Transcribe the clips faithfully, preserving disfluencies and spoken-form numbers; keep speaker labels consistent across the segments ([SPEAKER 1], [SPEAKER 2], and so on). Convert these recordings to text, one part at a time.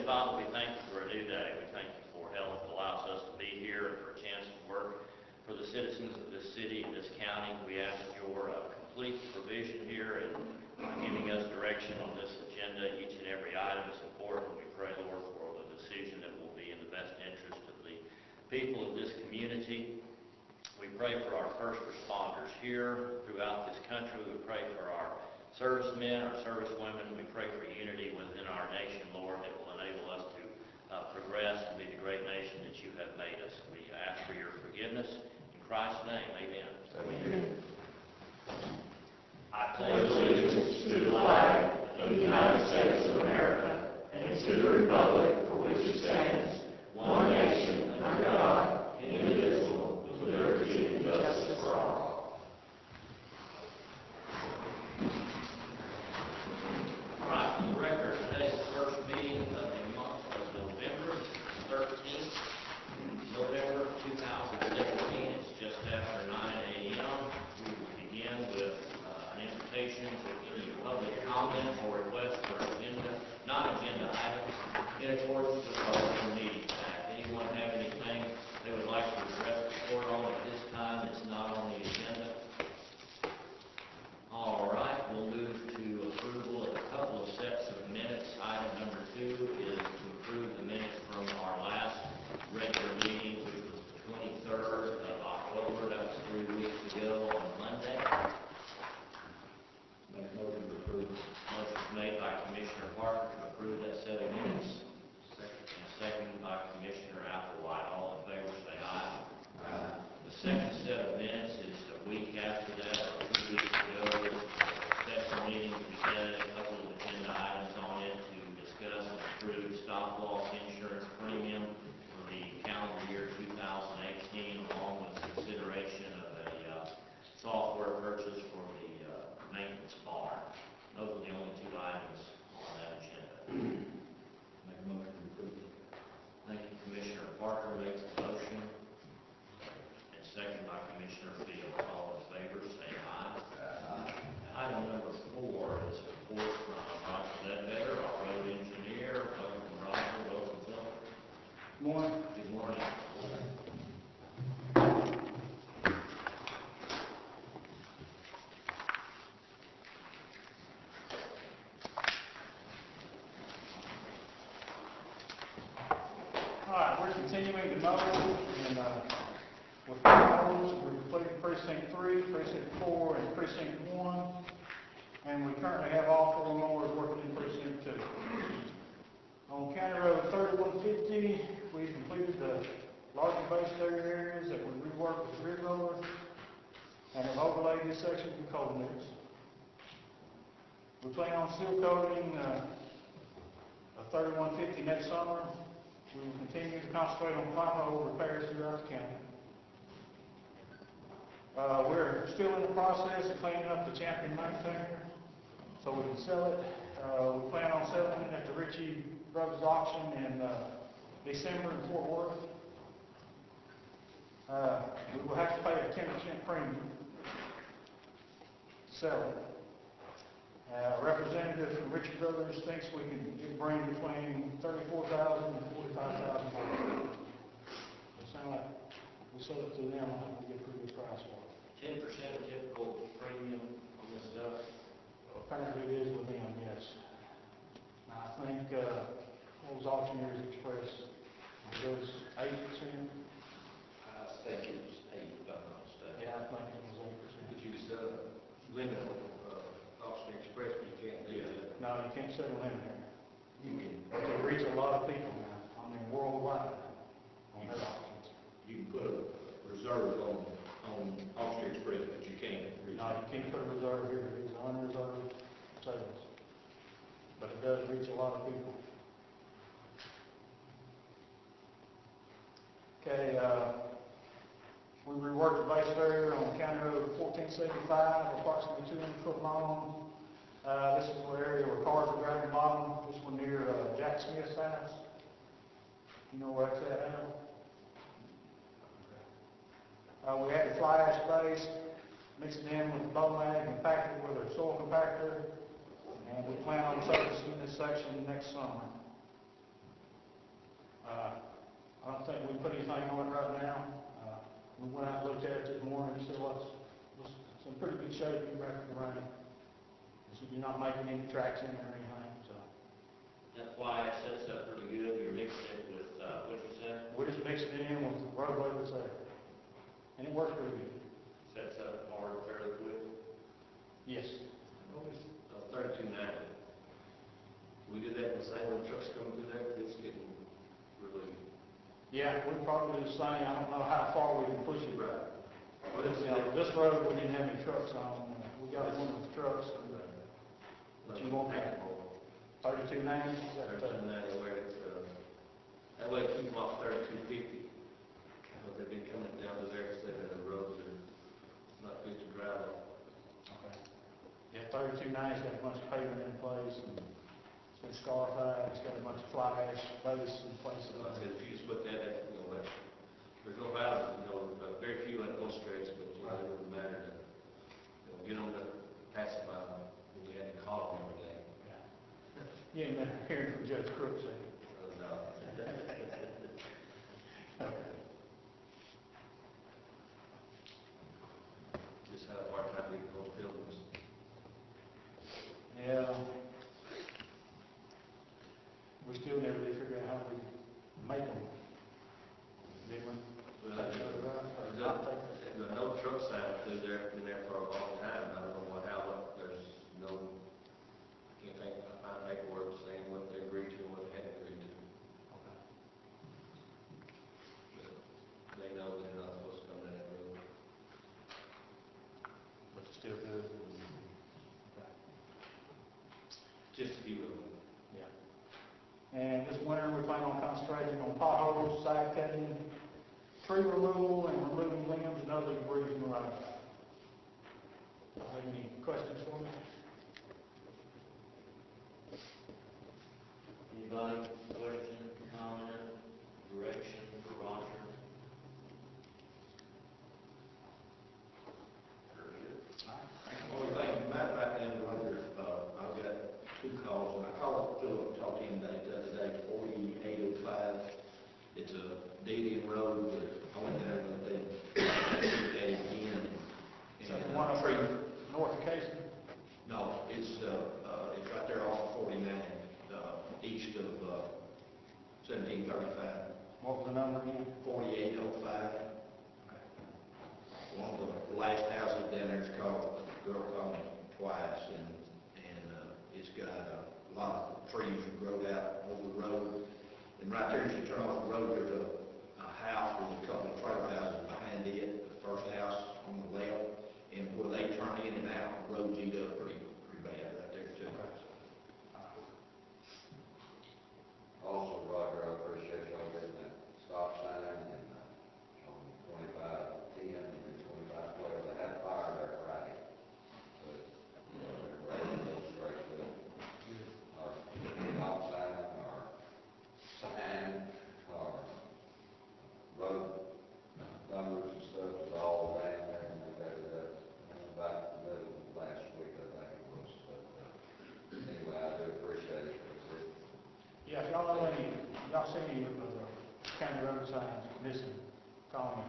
[SPEAKER 1] Father, we thank you for a new day. We thank you for health that allows us to be here and for a chance to work for the citizens of this city and this county. We ask your uh, complete provision here and uh, giving us direction on this agenda. Each and every item is important. We pray, Lord, for the decision that will be in the best interest of the people of this community. We pray for our first responders here throughout this country. We pray for our servicemen, our servicewomen. We pray for unity within our nation, Lord, that will enable us to uh, progress and be the great nation that you have made us. We ask for your forgiveness. In Christ's name, amen. Amen. I pledge allegiance to the flag of the United States of America and to the republic for which it stands, one nation, under God, indivisible, with liberty and justice for all. All right, for the record, today's the first meeting of the month of November thirteenth, November two thousand seventeen. It's just after nine a m We will begin with uh, an invitation to any public comment or request for agenda, non-agenda items in accordance with the Open Meetings Act. Anyone have anything they would like to address the court on at this time that's not on the agenda? All right, we'll move to approval of a couple of sets of minutes. Item number two is to approve the minutes from our last regular meeting, which was the twenty-third of October. That was three weeks ago on Monday. Make a motion to approve. Motion made by Commissioner Parker to approve that set of minutes. Second. And seconded by Commissioner Applewhite. All in favor say aye. Aye. The second set of minutes is a week after that, or two weeks ago. Special meeting, we had a couple of agenda items on it to discuss and approve stop loss insurance premium for the calendar year two thousand eighteen, along with consideration of a uh, software purchase for the uh, maintenance barn. Those are the only two items on that agenda. Make a motion to approve. Thank you, Commissioner Parker makes the motion, and second by Commissioner Field. All in favor, say aye. Aye. Item number four is a report from Roger Ledbetter, our road engineer. Welcome, Roger. Welcome, Phil.
[SPEAKER 2] Good morning.
[SPEAKER 1] Good morning.
[SPEAKER 2] All right, we're continuing to mow, and uh, with the mows, we're completing precinct three, precinct four, and precinct one, and we currently have all four mowers working in precinct two. On County Road thirty-one fifty, we completed the larger base area areas that we reworked with rear rollers, and have overlaid this section with cold mix. We plan on seal coating uh, a thirty-one fifty next summer. We will continue to concentrate on pothole repairs throughout the county. Uh, we're still in the process of cleaning up the Champion maintainer so we can sell it. Uh, we plan on selling it at the Ritchie Brothers auction in uh, December in Fort Worth. Uh, we will have to pay a ten percent premium to sell it. Uh, a representative from Ritchie Brothers thinks we can bring between thirty-four thousand dollars and forty-five thousand dollars. It sounds like we sell it to them, I think we get a pretty good price for it.
[SPEAKER 1] ten percent of typical premium on this stuff.
[SPEAKER 2] Apparently it is with them, yes. Now, I think, uh, what was Auctioneers Express, it was eight percent?
[SPEAKER 3] I think it was eight, if I'm not mistaken.
[SPEAKER 2] Yeah, I think it was eight percent.
[SPEAKER 3] But you just, uh, limit on, uh, Auction Express, but you can't do that.
[SPEAKER 2] No, you can't settle in there.
[SPEAKER 3] You can,
[SPEAKER 2] But they reach a lot of people now, I mean, worldwide on their auctions.
[SPEAKER 3] you can put a reserve on, on Auction Express, but you can't.
[SPEAKER 2] No, you can't put a reserve here, it's unreserved sales. But it does reach a lot of people. Okay, uh, we reworked the base area on County Road fourteen seventy-five, approximately two hundred foot long. Uh, this is the area where cars are driving bottom. This one near uh, Jack Smith's house. You know where that's at, Al? Uh, we added fly ash base, mixed it in with the bow mag and packed it with a soil compactor. And we plan on servicing this section next summer. Uh, I don't think we put anything on it right now. Uh, we went out and looked at it this morning, and said, well, it's, it's it's in pretty good shape, even after the rain. So you're not making any tracks in there or anything, so.
[SPEAKER 1] That's why it sets up pretty good, you're mixing it with, uh, what you said,
[SPEAKER 2] We're just mixing it in with the roadway that's there. And it works pretty good.
[SPEAKER 1] sets up hard fairly quick.
[SPEAKER 2] Yes.
[SPEAKER 1] Uh, thirty-two ninety.
[SPEAKER 4] We did that the same when trucks come through there, it's getting really.
[SPEAKER 2] Yeah, we probably do the same. I don't know how far we can push it.
[SPEAKER 4] Right.
[SPEAKER 2] But it's, you know, this road, we didn't have any trucks on. We got one with trucks. But you want that thirty-two ninety?
[SPEAKER 4] Thirty-two ninety, where it's, uh, that way keep them off thirty-two fifty. But they've been coming down to there, saying that the roads are not good to drive on.
[SPEAKER 2] Okay. Yeah, thirty-two ninety's got a bunch of pavement in place, and it's been scarified, it's got a bunch of fly ash base in places.
[SPEAKER 4] So I said, if you just put that, that, you know, that, there's no houses, you know, uh, very few on those streets, but, you know, it wouldn't matter to, you know, get them to pacify them, when you had to call them every day.
[SPEAKER 2] You ain't been hearing from Judge Crooks, eh?
[SPEAKER 4] Uh, no.
[SPEAKER 2] Okay.
[SPEAKER 4] Just had a hard time getting those buildings.
[SPEAKER 2] Yeah. We still never did figure out how we make them. Did we?
[SPEAKER 4] Well,
[SPEAKER 2] Take
[SPEAKER 4] there's
[SPEAKER 2] another route, or
[SPEAKER 4] a-
[SPEAKER 2] not take it?
[SPEAKER 4] there's a no truck sign through there, been there for a long time, I don't know what, how, what, there's no, can't think, I find paperwork saying what they agreed to and what they hadn't agreed to.
[SPEAKER 2] Okay.
[SPEAKER 4] But they know they're not supposed to come down that road.
[SPEAKER 2] But it's still good. Okay.
[SPEAKER 4] Just a few of them.
[SPEAKER 2] Yeah. And this winter, we plan on concentrating on potholes, side cutting, tree removal, and removing limbs and other debris from the road. Have any questions for me?
[SPEAKER 1] Anybody, question, comment, direction for Roger?
[SPEAKER 3] Only thing, matter of fact, and Roger, uh, I've got two calls, and I called Philip, and talked to him about it the other day, forty-eight oh five. It's a dead-end road, but I went there and they, looked at it again.
[SPEAKER 2] So
[SPEAKER 3] and,
[SPEAKER 2] the
[SPEAKER 3] uh,
[SPEAKER 2] one up
[SPEAKER 3] tree-
[SPEAKER 2] there north of Casey?
[SPEAKER 3] No, it's, uh, uh, it's right there off of forty-nine, uh, east of, uh, seventeen thirty-five,
[SPEAKER 2] What was the number again?
[SPEAKER 3] forty-eight oh five. One of the last houses down there is called, girl called me twice, and, and, uh, it's got a lot of trees that growed out over the road. And right there, as you turn off the road, there's a, a house with a couple of trailer houses behind it, the first house on the left. And where they turn in and out, the road's eat up pretty, pretty bad right there too.
[SPEAKER 5] Also, Roger, I appreciate y'all getting that stop sign and, uh, on twenty-five ten and twenty-five twelve, they had fire there Friday. But, you know, they're ready to go straight to our stop sign, our sign, our road numbers and stuff is all down there, and they got it up about the middle of last week, I think it was. But, uh, anyway, I do appreciate it. It's-
[SPEAKER 2] Yeah, if y'all know any, y'all see any of the county road signs missing, call me.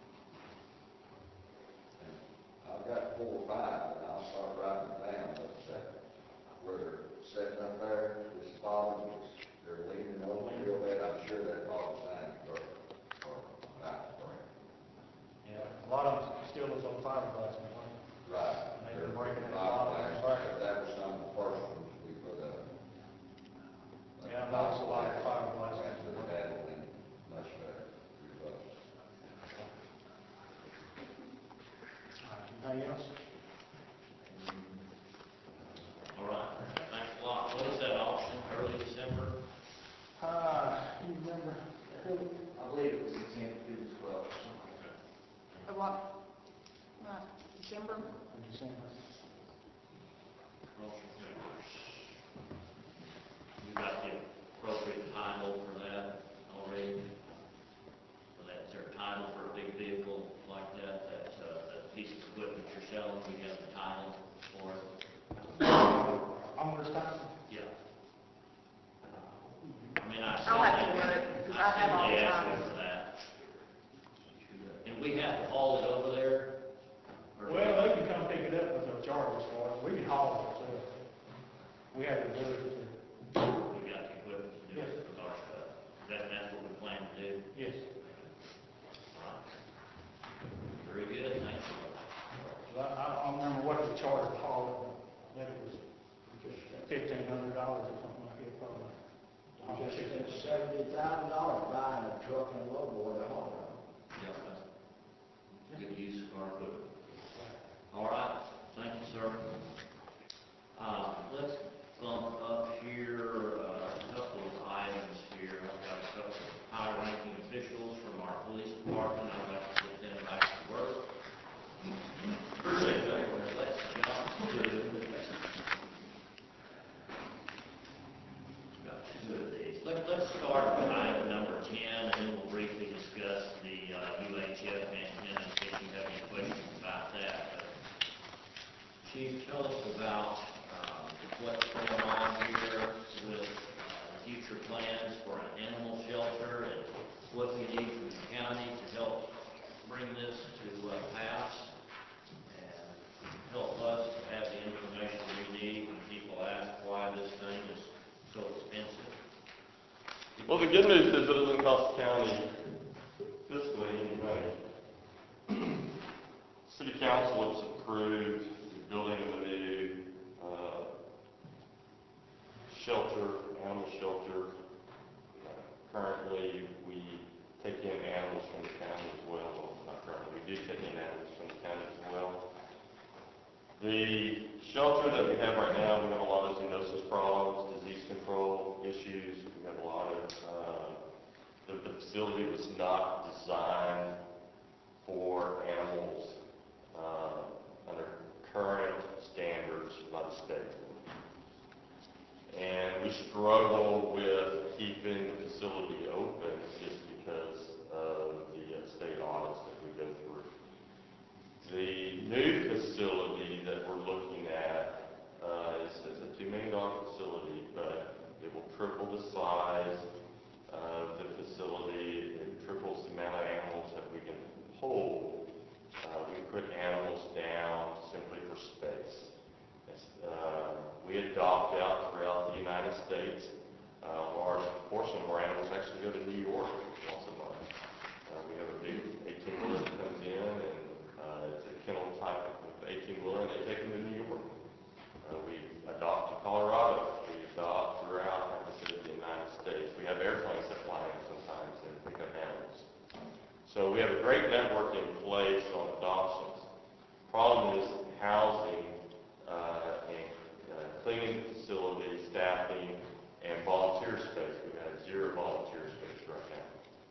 [SPEAKER 5] I've got four or five, and I'll start writing them down, but, uh, where they're sitting up there, this bottom, they're leaning over real bad, I'm sure that bottom sign is broken, or about to break.
[SPEAKER 2] Yeah. A lot of them still looks on fiberglass, don't they?
[SPEAKER 5] Right.
[SPEAKER 2] They've been
[SPEAKER 5] They're
[SPEAKER 2] breaking that
[SPEAKER 5] fiberglass,
[SPEAKER 2] bottom and breaking.
[SPEAKER 5] That was some of the first ones we put up.
[SPEAKER 2] Yeah, I noticed a lot of fiberglass.
[SPEAKER 5] After that, had been much better, rebuilt.
[SPEAKER 2] Anything else?
[SPEAKER 1] All right, thanks a lot. What is that auction, early December?
[SPEAKER 2] Uh, you remember,
[SPEAKER 4] I believe it was the tenth through the twelfth.
[SPEAKER 6] Of what? Right.
[SPEAKER 2] we have the ability to,
[SPEAKER 1] We got the equipment to do
[SPEAKER 2] Yes.
[SPEAKER 1] it with our stuff. That, that's what we plan to do.
[SPEAKER 2] yes.
[SPEAKER 1] Right. Very good, thank you.
[SPEAKER 2] I, I don't remember what the charge called, that it was fifteen hundred dollars or something like that, probably. I'll
[SPEAKER 6] Just
[SPEAKER 2] check
[SPEAKER 6] spent
[SPEAKER 2] that.
[SPEAKER 6] seventy thousand dollars buying a truck and a lowboy to haul it.
[SPEAKER 1] Yeah, that's good use of our equipment. All right, thank you, sir. Uh, let's bump up here, uh, a couple of items here. I've got a couple of high-ranking officials from our police department. I'd like to put them back to work. Let's jump to, got two of these. Let, let's start with item number ten, and then we'll briefly discuss the, uh, U H F antenna, in case you have any questions about that. But Chief, tell us about, um, what's going on here with, uh, future plans for an animal shelter, and what we need from the county to help bring this to, uh, pass, and help us to have the information we need when people ask why this thing is so expensive.
[SPEAKER 7] Well, the good news is it doesn't cost the county fiscally any money. City Council has approved building a new, uh, shelter, animal shelter. Currently, we take in animals from the county as well. Well, not currently, we do take in animals from the county as well. The shelter that we have right now, we have a lot of zoonosis problems, disease control issues. We have a lot of, uh, the, the facility was not designed for animals, uh, under current standards by the state. And we struggle with keeping the facility open just because of the uh, state audits that we go through. The new facility that we're looking at uh, is, is a two million dollar facility, but it will triple the size of the facility. It triples the amount of animals that we can hold. Uh, we put animals down simply for space. It's, uh, we adopt out throughout the United States. Uh, a large portion of our animals actually go to New York once a month. Uh, we have a big eighteen wheeler that comes in, and uh, it's a kennel type of eighteen wheeler, and they take them to New York. Uh, we adopt to Colorado. We adopt throughout, like I said, the United States. We have airplanes that fly in sometimes and pick up animals. So we have a great network in place on adoptions. Problem is housing, uh, and uh, cleaning facility, staffing, and volunteer space. We have zero volunteer space right now.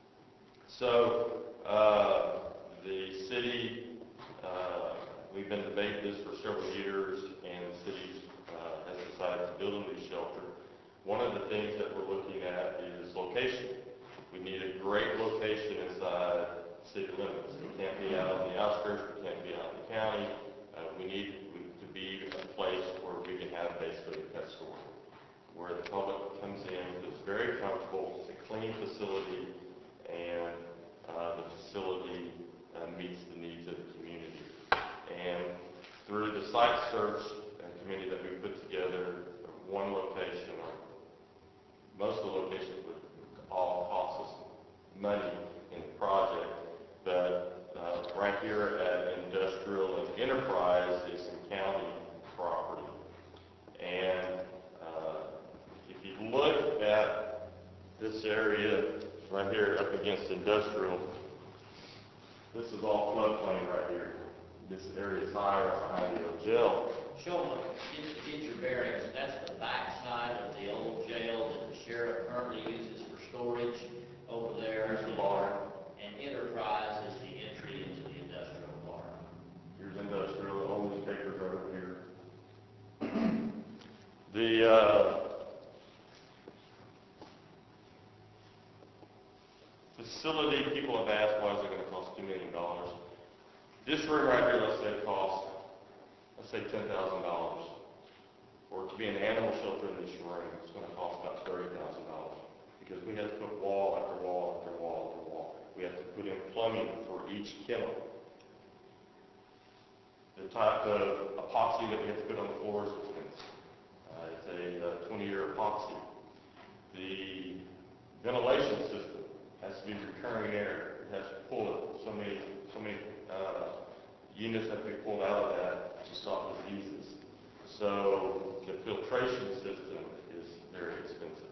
[SPEAKER 7] So uh, the city, uh, we've been debating this for several years, and the city uh, has decided to build a new shelter. One of the things that we're looking at is location. We need a great location inside city limits. We can't be out on the outskirts, we can't be out in the county. Uh, we need to be a place where we can have basically a pet store, where the public comes in, feels very comfortable, it's a clean facility, and uh, the facility uh, meets the needs of the community. And through the site search and committee that we put together, one location, or most of the locations would all cost us money in the project, but uh, right here at Industrial and Enterprise is some county property. And uh, if you look at this area right here up against Industrial, this is all floodplain right here. This area is higher behind the old jail.
[SPEAKER 1] Show them, get, get your bearings, that's the backside of the old jail that the sheriff currently uses for storage over there.
[SPEAKER 7] Here's the barn.
[SPEAKER 1] And Enterprise is the entry into the industrial park.
[SPEAKER 7] Here's Industrial, the old newspapers are over here. The, uh, facility, people have asked, why is it gonna cost two million dollars? This room right here, let's say it costs, let's say ten thousand dollars. For it to be an animal shelter in this room, it's gonna cost about thirty thousand dollars. Because we have to put wall after wall after wall after wall. We have to put in plumbing for each kennel. The type of epoxy that we have to put on the floors is expensive. Uh, it's a epoxy. The ventilation system has to be recurring air. It has to pull it. So many, so many uh, units have to be pulled out of that to stop diseases. So the filtration system is very expensive.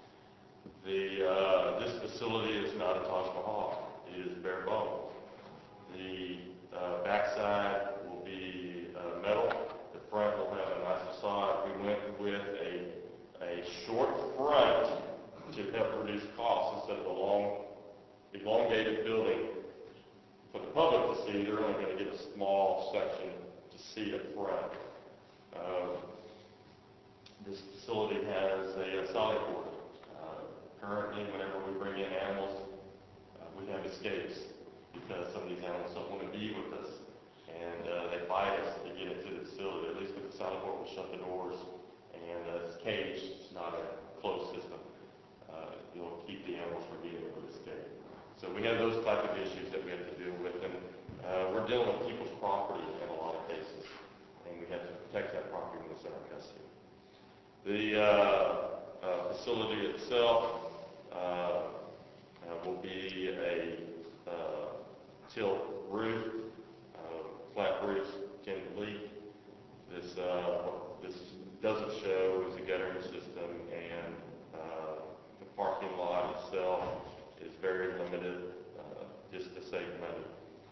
[SPEAKER 7] The, uh, this facility is not a Taj Mahal. It is bare bones. The uh, backside will be uh, metal. The front will have a nice facade. We went with a, a short front to help reduce costs instead of a long, elongated building. For the public to see, they're only going to get a small section to see up front. Uh, this facility has a, a solid board. Uh, currently, whenever we bring in animals, uh, we have escapes because some of these animals don't want to be with us, and uh, they fight us to get into the facility. At least with the solid board, we'll shut the doors, and uh, it's caged. It's not a closed system. Uh, it'll keep the animals from being able to escape. So we have those type of issues that we have to deal with, and uh, we're dealing with people's property in a lot of cases, and we have to protect that property when it's in our custody. The uh, uh, facility itself uh, uh, will be a uh, tilt roof, uh, flat roofs can leak. This uh, what this doesn't show is a guttering system, and uh, the parking lot itself is very limited, uh, just to save money.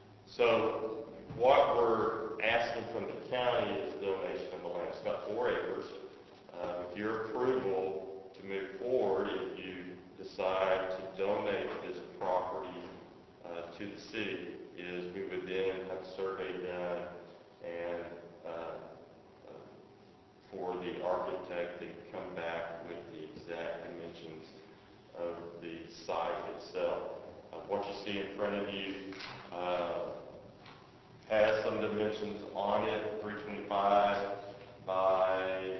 [SPEAKER 7] So what we're asking from the county is donation of the land. It's got four acres. Uh, with your approval to move forward, if you decide to donate this property uh, to the city, is we would then have a survey done and uh, uh, for the architect to come back with the exact dimensions of the site itself. Uh, what you see in front of you uh, has some dimensions on it, three twenty-five by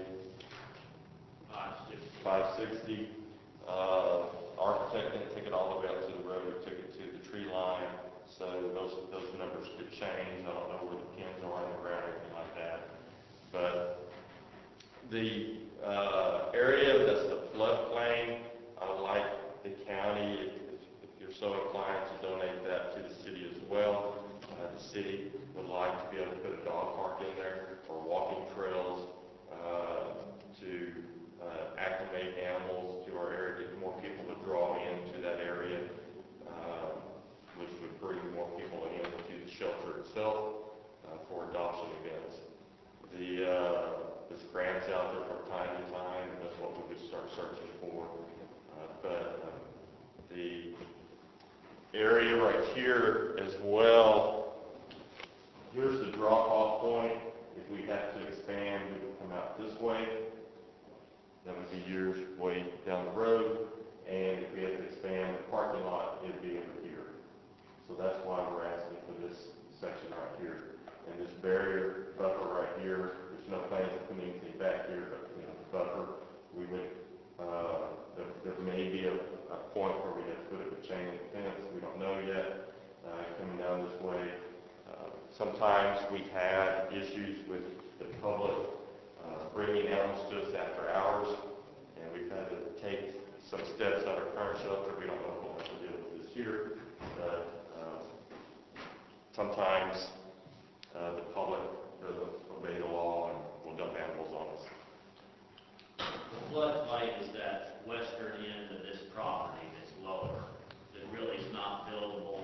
[SPEAKER 7] five sixty. Uh, architect didn't take it all the way up to the road, he took it to the tree line, so those, those numbers could change. I don't know where the pins are on the ground or anything like that. But the uh, area that's the floodplain, I like the county, if, if you're so inclined to donate that to the city as well. Uh, the city would like to be able to put a dog park in there or walking trails uh, to uh, acclimate animals to our area, get more people to draw into that area, uh, which would bring more people in to the shelter itself uh, for adoption events. The uh, there's grants out there from time to time, and that's what we would start searching for. Uh, but uh, the area right here as well, here's the drop-off point. If we have to expand, we would come out this way. That would be years way down the road. And if we had to expand the parking lot, it'd be over here. So that's why we're asking for this section right here. And this barrier buffer right here, there's no plans to put anything back here, but, you know, buffer, we would, uh, there, there may be a, a point where we have to put up a chain link fence, we don't know yet, uh, coming down this way. Uh, sometimes we've had issues with the public, uh, bringing animals to us after hours, and we've had to take some steps out of our current shelter. We don't know if we'll have to deal with this year, but, uh, sometimes Uh, the public doesn't obey the law and will dump animals on us.
[SPEAKER 1] The floodplain is that western end of this property that's lower, that really is not buildable.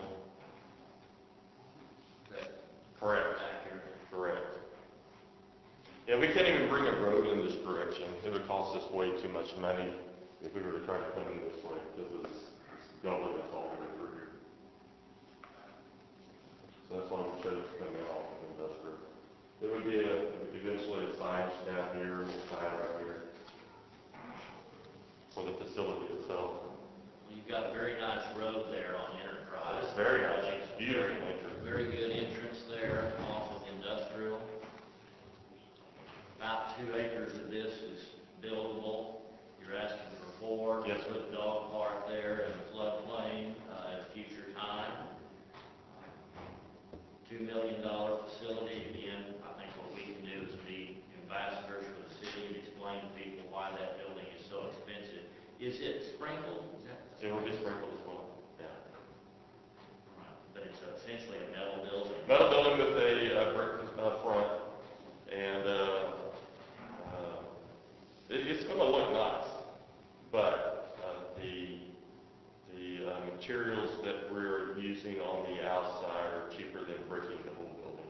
[SPEAKER 1] That
[SPEAKER 7] Correct.
[SPEAKER 1] accurate?
[SPEAKER 7] Correct. Yeah, we can't even bring a road in this direction. It would cost us way too much money if we were to try to come in this way, because it's, it's doubling us all the way through here. So that's why we chose coming off of industrial. There would be a, eventually a sign down here, a sign right here for the facility itself.
[SPEAKER 1] You've got a very nice road there on Enterprise.
[SPEAKER 7] It's very nice. It's beautiful nature.
[SPEAKER 1] Very good entrance there off of industrial. About two acres of this is buildable. You're asking for four.
[SPEAKER 7] Yes, sir.
[SPEAKER 1] Put a dog park there and a floodplain uh, at a future time. Two million dollar facility. Again, I think what we can do is be ambassadors for the city and explain to people why that building is so Is it sprinkled? Is that?
[SPEAKER 7] It will be sprinkled as well, yeah.
[SPEAKER 1] Right. But it's essentially a metal building?
[SPEAKER 7] Metal building with a uh, brick uh, front, and uh, uh, it, it's going to look nice, but uh, the the uh, materials that we're using on the outside are cheaper than bricking the whole building.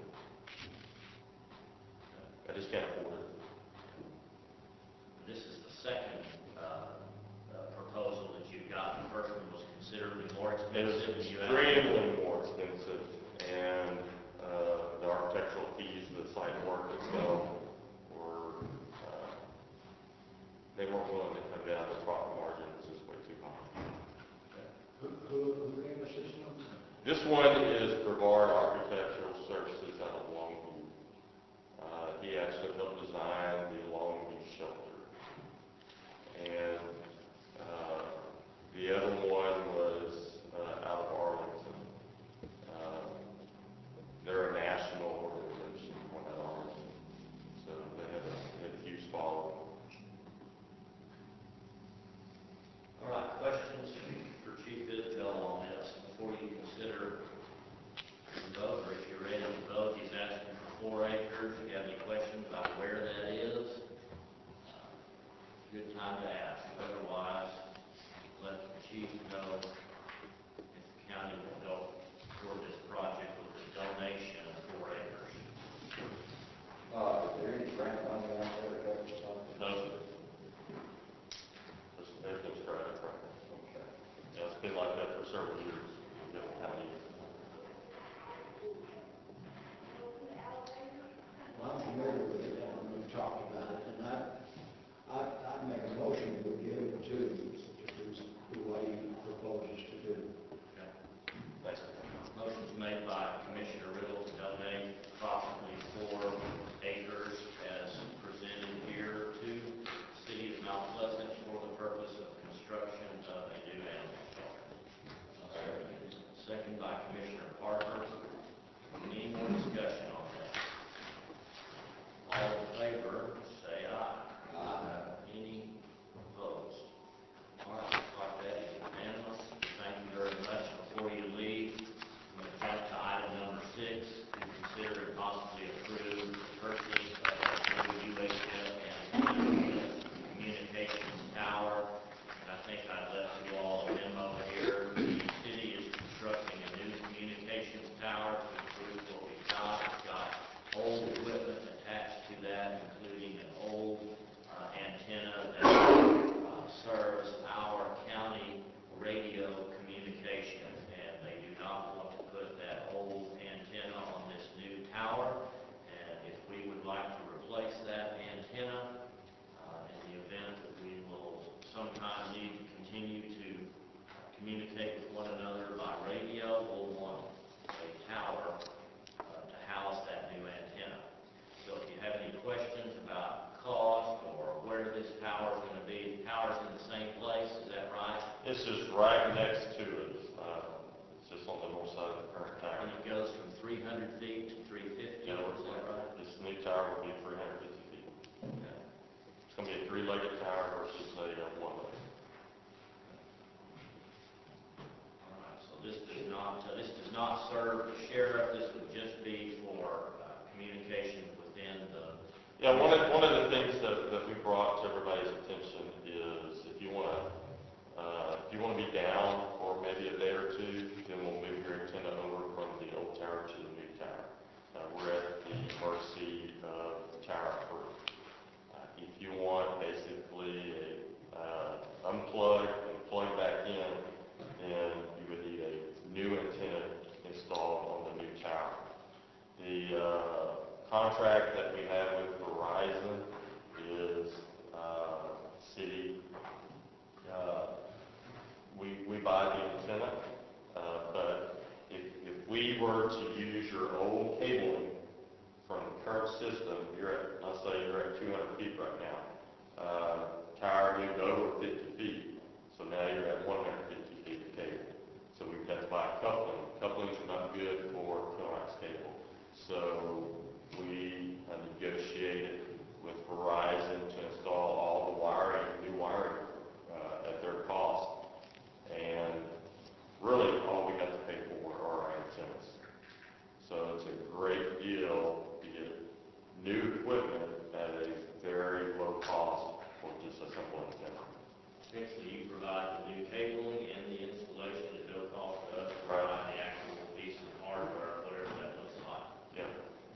[SPEAKER 7] I just can't afford it.
[SPEAKER 1] This is the second uh, uh, proposal that you've got. The first one was considerably more
[SPEAKER 7] It
[SPEAKER 1] expensive.
[SPEAKER 7] is
[SPEAKER 1] and you had-
[SPEAKER 7] extremely more expensive, and uh, the architectural fees, the site work itself, were, uh, they weren't willing to come down. The profit margin was just way too high.
[SPEAKER 6] Who, who, who gave us this one?
[SPEAKER 7] This one is Brevard Architectural Services out of Longview. Uh, he actually helped design the Longview shelter. And uh, the other one was uh, out of Arlington. Uh, they're a national organization, one out of Arlington. So they have a, they have a huge following.
[SPEAKER 1] All right, questions for Chief Isbell on this before you consider the vote, or if you're ready to vote? He's asking for four acres. If you have any questions about where that is, uh, good time to ask. Otherwise, let the chief know if the county will go toward this project with a donation of four acres.
[SPEAKER 6] Uh, is there any grant money out there to help us out?
[SPEAKER 7] No, sir. Just everything's private property.
[SPEAKER 6] Okay.
[SPEAKER 7] Yeah, it's been like that for several years. in Gillette County.
[SPEAKER 6] Well, I'm familiar with it, and we've talked about it, and I, I, I'd make a motion to give it to, to do what he proposes to do.
[SPEAKER 1] Okay.
[SPEAKER 7] Thanks.
[SPEAKER 1] Motion's made by Commissioner Riddle to donate approximately four acres as presented here to the city of Mount Pleasant for the purpose of construction of a new animal shelter. Second by Commissioner Parker. Any more discussion on that? All in favor, say aye. Aye. Any opposed? All right, looks like that is unanimous. Thank you very much. Before you leave, I'm going to jump to item number six, to consider and possibly approve the purchase of a new U H F and communications tower. And I think I left you all a memo here. The city is constructing a new communications tower to improve what we've got. It's got old equipment attached to that, including an old uh, antenna that uh, serves our county radio communication, and they do not want to put that old antenna on this new tower. And if we would like to replace that antenna, uh, in the event that we will sometime need to continue to communicate with one another by radio, we'll want a tower uh, to house that new antenna. So if you have any questions about cost or where this tower is going to be, the tower's in the same place, is that right?
[SPEAKER 7] It's just right next to it. Uh, it's just on the north side of the current tower.
[SPEAKER 1] And it goes from three hundred feet to three fifty,
[SPEAKER 7] Yeah,
[SPEAKER 1] is that right?
[SPEAKER 7] this new tower will be three hundred fifty feet.
[SPEAKER 1] Okay.
[SPEAKER 7] It's going to be a three-legged tower versus a uh, one-legged.
[SPEAKER 1] All right, so this does not, uh, this does not serve the sheriff, this would just be for uh, communications within the...
[SPEAKER 7] Yeah, one of, one of the things that, that we brought to everybody's attention is if you want to, uh, if you want to be down for maybe a day or two, then we'll move your antenna over from the old tower to the new tower. Uh, we're at the mercy of tower crew. Uh, if you want basically a, uh, unplug and plug back in, then you would need a new antenna installed on the new tower. The uh, contract that we have with Verizon is uh, city. Uh, we, we buy the antenna, uh, but if, if we were to use your old cabling from the current system, you're at, I'll say you're at two hundred feet right now. Uh, tower moved over fifty feet, so now you're at one hundred fifty feet of cable. So we've got to buy coupling. Couplings are not good for coax cable. So we uh, negotiated with Verizon to install all the wiring, new wiring uh, at their
[SPEAKER 1] essentially you provide the new cabling and the installation at no cost to us, provide the actual piece of hardware, whatever that looks like.
[SPEAKER 7] Yeah.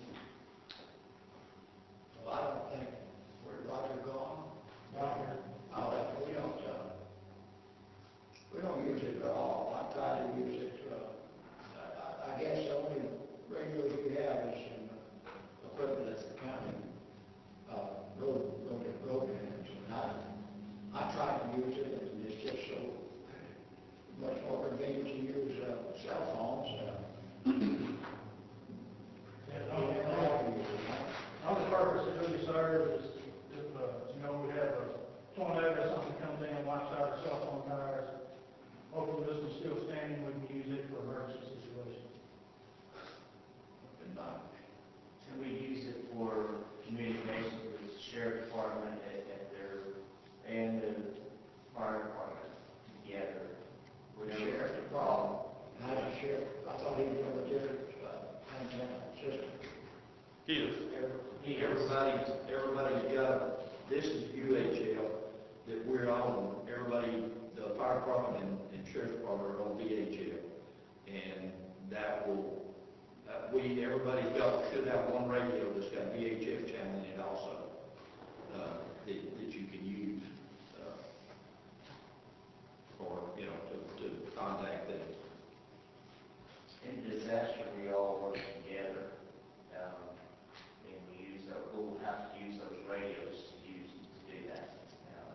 [SPEAKER 6] Well, I don't think, where Roger gone?
[SPEAKER 2] Roger.
[SPEAKER 6] Oh, that, we don't, uh, we don't use it at all. I try to use it, uh, I, I- I guess the only radio we have is in uh, equipment at the county, uh, road, road, road maintenance. And I, I try to use it, and it's just so much more convenient to use, uh, cell phones, uh.
[SPEAKER 2] Yeah,
[SPEAKER 6] I
[SPEAKER 2] no,
[SPEAKER 6] don't
[SPEAKER 2] no.
[SPEAKER 6] have to use it, huh?
[SPEAKER 2] Only purpose it really serves is if, uh, you know, we have a tornado or something comes in, wipes out our cell phone towers. Hopefully this one's still standing, we can use it for emergency situations.
[SPEAKER 6] Good night.
[SPEAKER 8] And we use it for communication with the sheriff department at, at their, and the fire department together.
[SPEAKER 6] The sheriff, the problem, how's the sheriff, I thought he was on a different, uh, antenna system.
[SPEAKER 7] He is.
[SPEAKER 3] Everybody, everybody's got, this is U H L that we're on, everybody, the fire department and, and sheriff's department are on V H L. And that will, uh, we, everybody's got, should have one radio that's got V H F channel in it also, uh, that, that you can use, uh, for, you know, to, to contact them.
[SPEAKER 8] In disaster, we all work together. Um, and we use, those- we'll have to use those radios to use, to do that. Um,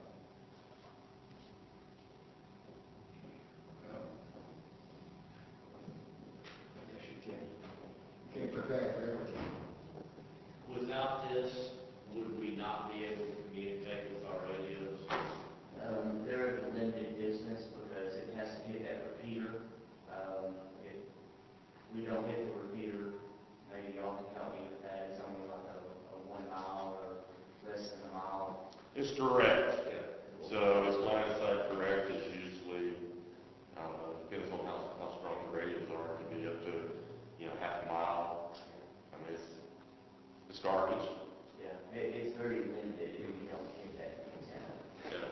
[SPEAKER 6] I guess you can't, can't prepare for everything.
[SPEAKER 1] Without this, would we not be able to communicate with our radios?
[SPEAKER 8] Um, they're a limited business because it has to hit that repeater. Um, if we don't hit the repeater, maybe y'all can help me with that, it's only like a, a one mile or less than a mile.
[SPEAKER 7] It's direct. So it's line of sight direct is usually, I don't know, depends on how, how strong the radios are, it can be up to, you know, half a mile. I mean, it's, it's garbage.
[SPEAKER 8] Yeah, it, it's very limited if you don't hit that antenna.
[SPEAKER 7] Yeah.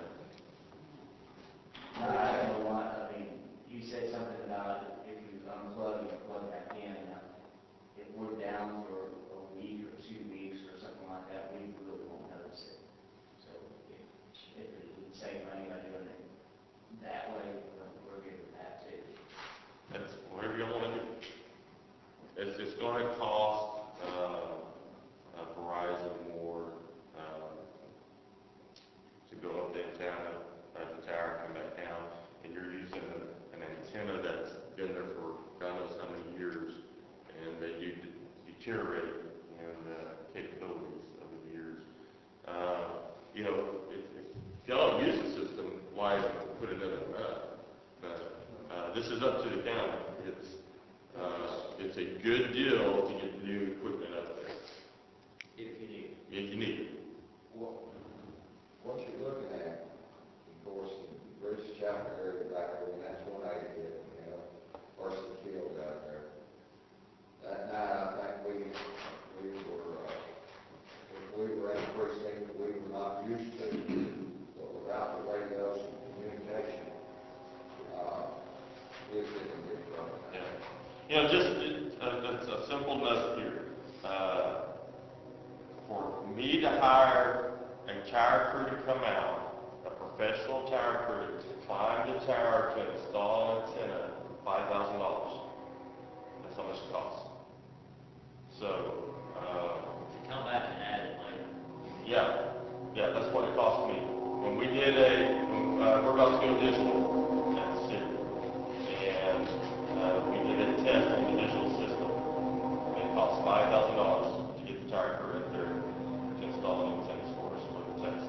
[SPEAKER 8] I don't know why, I mean, you said something about if you unplug and plug back in, and if we're down for a week or two weeks or something like that, we really won't notice it. So if, if it would save money by doing it that way, we're- we're good with that too.
[SPEAKER 7] That's whatever you want to do. It's, it's going to cost, uh, uh, Verizon more, um, to go up the antenna, uh, the tower, come back down, and you're using a- an antenna that's been there for God knows how many years, and they do deteriorate in uh, capabilities over the years. Uh, you know, if, if y'all use the system, why put it in a, uh, but, uh, this is up to the county. It's, uh, it's a good deal to get new equipment up there,
[SPEAKER 1] If you need.
[SPEAKER 7] if you need it.
[SPEAKER 5] What, what you're looking at, of course, Bruce Chapel area back there, and that's one eighty, you know, versus the field out there. That night, I think we, we were, uh, if we were in a precinct that we were not used to, but without the radios and communication, uh, we'd get in big trouble.
[SPEAKER 7] Yeah. You know, just, it- uh, it's a simple note here. Uh, for me to hire a tower crew to come out, a professional tower crew to climb the tower to install an antenna, five thousand dollars. That's how much it costs. So, uh,
[SPEAKER 1] Come back and add it later.
[SPEAKER 7] yeah, yeah, that's what it cost me. When we did a, uh, we're about to go digital at the city, and, uh, we did a test on the digital system. It cost five thousand dollars to get the tower crew in there to install an antenna for us for the test.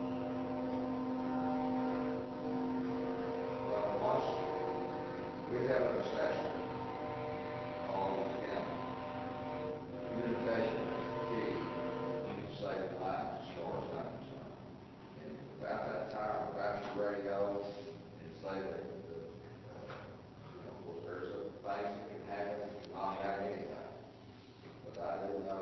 [SPEAKER 5] Well, once we have a discussion on the county, communication is key, you can save lives as far as I'm concerned. And without that tower, without your radio, and say that, the, uh, you know, well, there's a things that can happen, not have anything. But I do know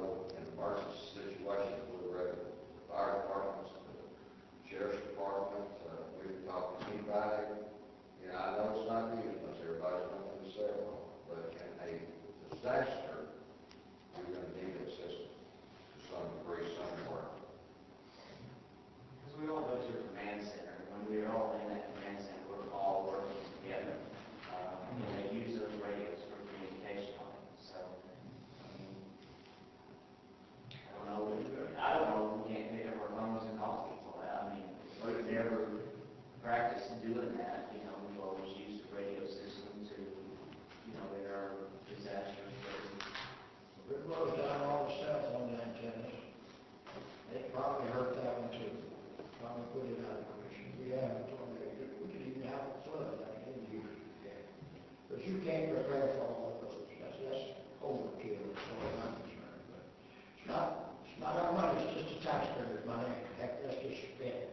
[SPEAKER 6] put it out of the question. We have a tornado, we could even have a flood, I mean, in here. But you can't prepare for all of those, that's, that's overkill, as far as I'm concerned. But it's not, it's not our money, it's just the taxpayers' money, heck, that's just spent.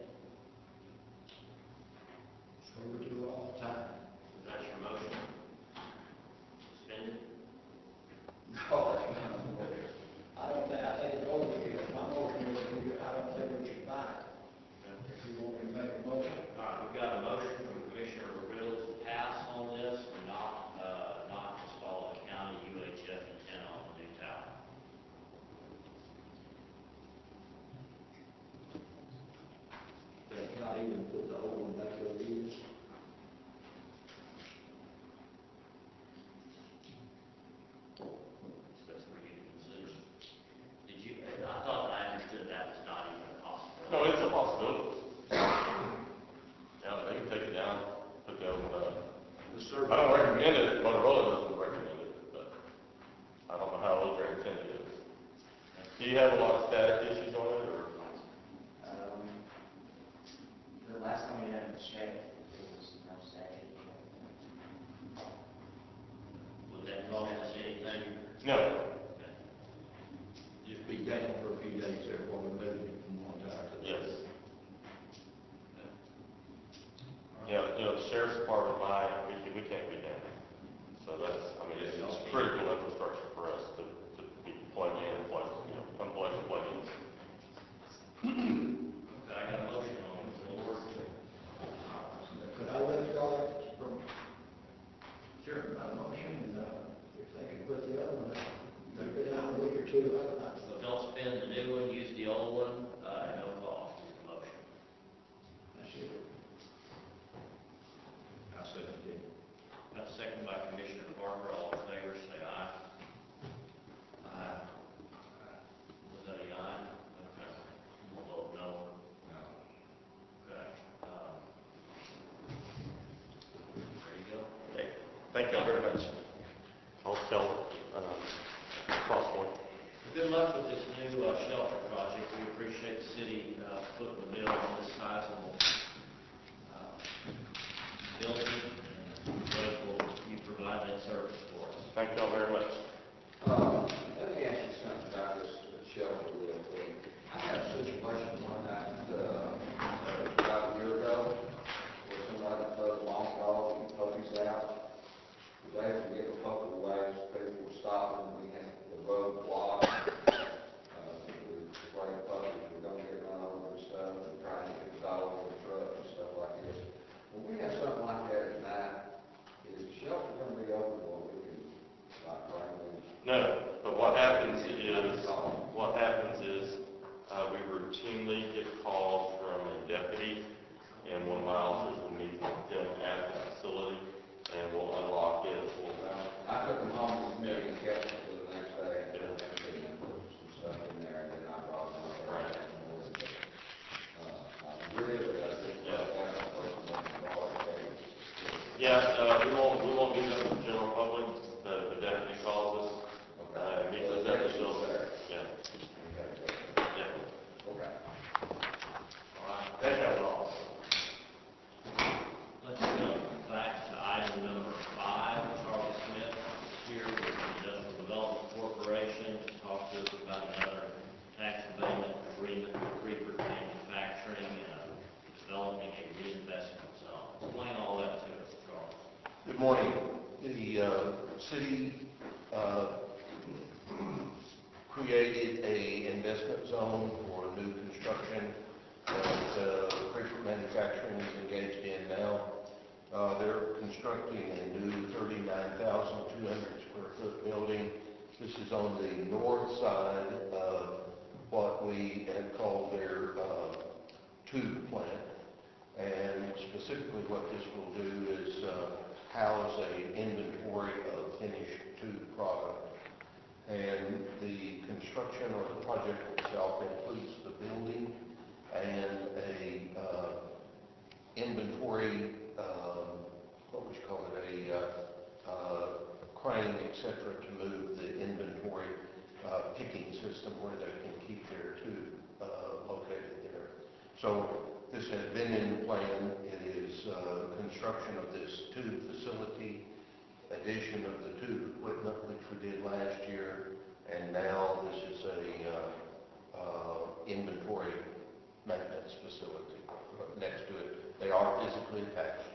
[SPEAKER 6] So we do it all the time.
[SPEAKER 1] That's your motion? Suspended?
[SPEAKER 6] No, that's not a motion. I don't think, I think it's overkill, my motion is, we- I don't think we should buy it. If you want me to make a motion.
[SPEAKER 1] All right, we've got a motion from Commissioner Riddle to pass on this, and not, uh, not install a county U H F antenna on the new tower.
[SPEAKER 3] Not even put the old one back where it is.
[SPEAKER 1] That's for you to consider. Did you, I thought I understood that was not even a possibility.
[SPEAKER 7] No, it's a possibility. Yeah, they can take it down, put the old, uh,
[SPEAKER 3] The survey.
[SPEAKER 7] I don't recommend it, Motorola doesn't recommend it, but I don't know how old their antenna is. Do you have a lot of static issues on it, or?
[SPEAKER 8] Um, the last time we had it checked, it was no static.
[SPEAKER 1] Would that cost us anything?
[SPEAKER 7] No.
[SPEAKER 1] Okay.
[SPEAKER 3] Just be down for a few days there while we move it from one tower to the
[SPEAKER 7] Yes.
[SPEAKER 3] other.
[SPEAKER 7] Yeah, you know, the sheriff's department, mine, we, can- we can't be down. So that's, I mean, it's, it's critical infrastructure for us to, to be plugged in, plug, you know, unplug and plug in.
[SPEAKER 1] Okay, I got a motion on the floor.
[SPEAKER 6] Could I withdraw it from, sure, my motion, and, uh, if they can put the other one, move it down a week or two, I don't know.
[SPEAKER 1] So don't spend the new one, use the old one, uh, at no cost, is the motion.
[SPEAKER 6] That's it.
[SPEAKER 3] I second it.
[SPEAKER 1] That's seconded by Commissioner Parker, all in favor, say aye. Aye. Was that a aye? Okay. We'll vote no.
[SPEAKER 3] No.
[SPEAKER 1] Okay. Um, There you go.
[SPEAKER 7] Okay, thank you very much. I'll tell, uh, Crosspoint.
[SPEAKER 1] Good luck with this new uh, shelter project. We appreciate the city uh, putting the bill on this sizable uh, building. And grateful you provide that service for us.
[SPEAKER 7] Thank y'all very much.
[SPEAKER 5] Uh, let me ask you something about this shelter real quick. I had a situation one night, uh, about a year ago, where somebody put a long dog and puppies out. We was able to get a couple of ways, people were stopping, we had the road blocked. Uh, we were afraid puppies were gonna get run over and stuff, and trying to get the dog in the truck and stuff like this. When we have something like that at night, is the shelter gonna be open where we can, like, bring them?
[SPEAKER 7] No, but what happens is, what happens is, uh, we routinely get calls from a deputy, and one of my officers will meet with them at the facility, and we'll unlock it, we'll,
[SPEAKER 5] I took them home with me and kept them for the next day, and then everything, and put some stuff in there, and then I brought them up there that morning. Uh, I really, I think,
[SPEAKER 7] Yeah.
[SPEAKER 5] that's a person that can call it.
[SPEAKER 7] yeah, uh, we won't, we won't do that to the general public, the, the deputy calls us, uh, and meets us at the shelter. Yeah, yeah.
[SPEAKER 5] Okay.
[SPEAKER 1] All right.
[SPEAKER 7] Thank you all.
[SPEAKER 1] Let's go back to item number five. Charlie Smith is here with the Industrial Development Corporation to talk to us about another tax abatement agreement with Creeper Manufacturing, uh, developing a reinvestment zone. Explain all that to us, Charles.
[SPEAKER 9] Good morning. The uh, city uh, created a investment zone for new construction that uh, Creeper Manufacturing is engaged in now. Uh, They're constructing a new thirty-nine thousand two hundred square foot building. This is on the north side of what we had called their uh, tube plant. And specifically what this will do is uh, house an inventory of finished tube product. And the construction or the project itself includes the building and a uh, inventory, um, what would you call it, a uh, uh, crane, et cetera, to move the inventory uh, picking system where they can keep their tube uh, located there. So this has been in the plan. It is uh, construction of this tube facility, addition of the tube equipment, which we did last year, and now this is a uh, uh, inventory maintenance facility next to it. They are physically attached.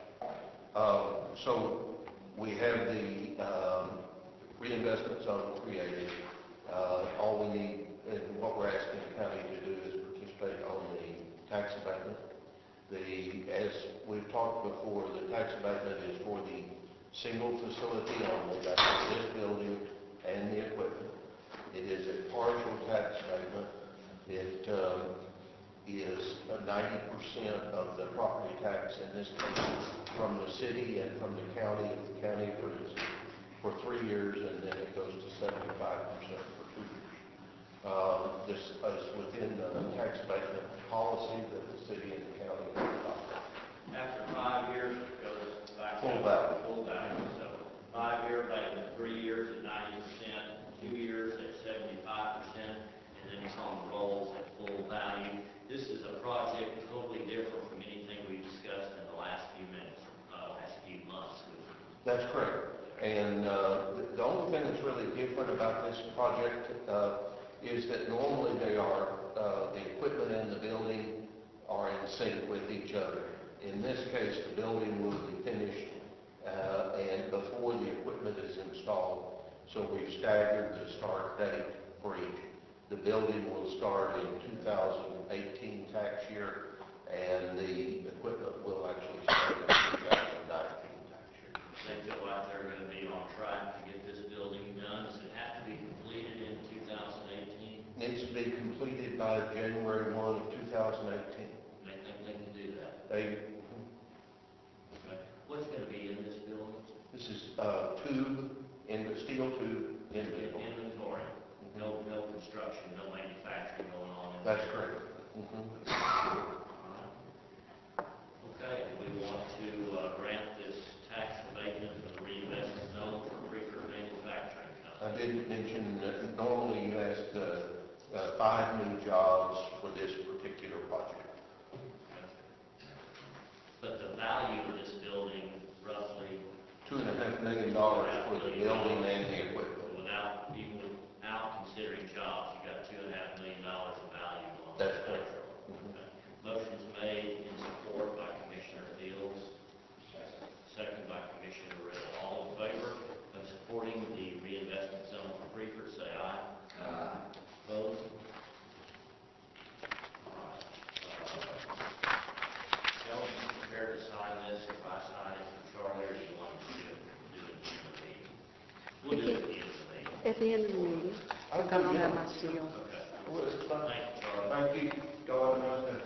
[SPEAKER 9] Um, So we have the um, reinvestment zone created. Uh, All we need, and what we're asking the county to do is participate on the tax abatement. The, as we've talked before, the tax abatement is for the single facility only, that's this building and the equipment. It is a partial tax abatement. It um, is ninety percent of the property tax, in this case, from the city and from the county. If the county approves for three years, and then it goes to seventy-five percent for two years. Uh, This is within the tax abatement policy that the city and the county have adopted.
[SPEAKER 1] After five years, it goes back.
[SPEAKER 9] Full
[SPEAKER 1] to
[SPEAKER 9] value.
[SPEAKER 1] Full value, so five-year abatement, three years at ninety percent, two years at seventy-five percent, and then it's on the rolls at full value. This is a project totally different from anything we've discussed in the last few minutes, uh, last few months.
[SPEAKER 9] That's correct. And uh, the- the only thing that's really different about this project uh, is that normally they are, uh, the equipment and the building are in sync with each other. In this case, the building will be finished uh, and before the equipment is installed. So we've staggered the start date for each. The building will start in two thousand eighteen tax year, and the equipment will actually start in two thousand nineteen tax year.
[SPEAKER 1] They feel like they're going to be on track to get this building done. Does it have to be completed in two thousand eighteen?
[SPEAKER 9] Needs to be completed by January first of two thousand eighteen.
[SPEAKER 1] They think they can do that.
[SPEAKER 9] They,
[SPEAKER 1] Okay. What's going to be in this building?
[SPEAKER 9] this is uh, tube, in the steel tube inventory.
[SPEAKER 1] Inventory. No, no construction, no manufacturing going on. in
[SPEAKER 9] That's
[SPEAKER 1] there.
[SPEAKER 9] correct. Mhm.
[SPEAKER 1] Okay, we want to uh, grant this tax abatement for the reinvestment zone for Creeker Manufacturing
[SPEAKER 9] I
[SPEAKER 1] Company.
[SPEAKER 9] did mention that normally you ask uh, uh, five new jobs for this particular project.
[SPEAKER 1] But the value of this building roughly,
[SPEAKER 9] Two and a half million dollars for the building and the equipment.
[SPEAKER 1] without, even without considering jobs, you got two and a half million dollars of value on
[SPEAKER 9] That's
[SPEAKER 1] this.
[SPEAKER 9] correct. Mhm.
[SPEAKER 1] Okay. Motion's made in support by Commissioner Fields, second by Commissioner Riddle. All in favor of supporting the reinvestment zone for Creeker, say aye.
[SPEAKER 3] Uh,
[SPEAKER 1] Opposed? All right. Uh, Gentlemen, prepared to sign this, if I sign it, Charlie, or do you want to do it, do it in the meeting? We'll do it at the end of the meeting.
[SPEAKER 10] At the end of the meeting, I don't have my seal.
[SPEAKER 1] Okay.
[SPEAKER 9] Well, it's fine.
[SPEAKER 1] Thank you, Charlie.
[SPEAKER 9] Thank you. God,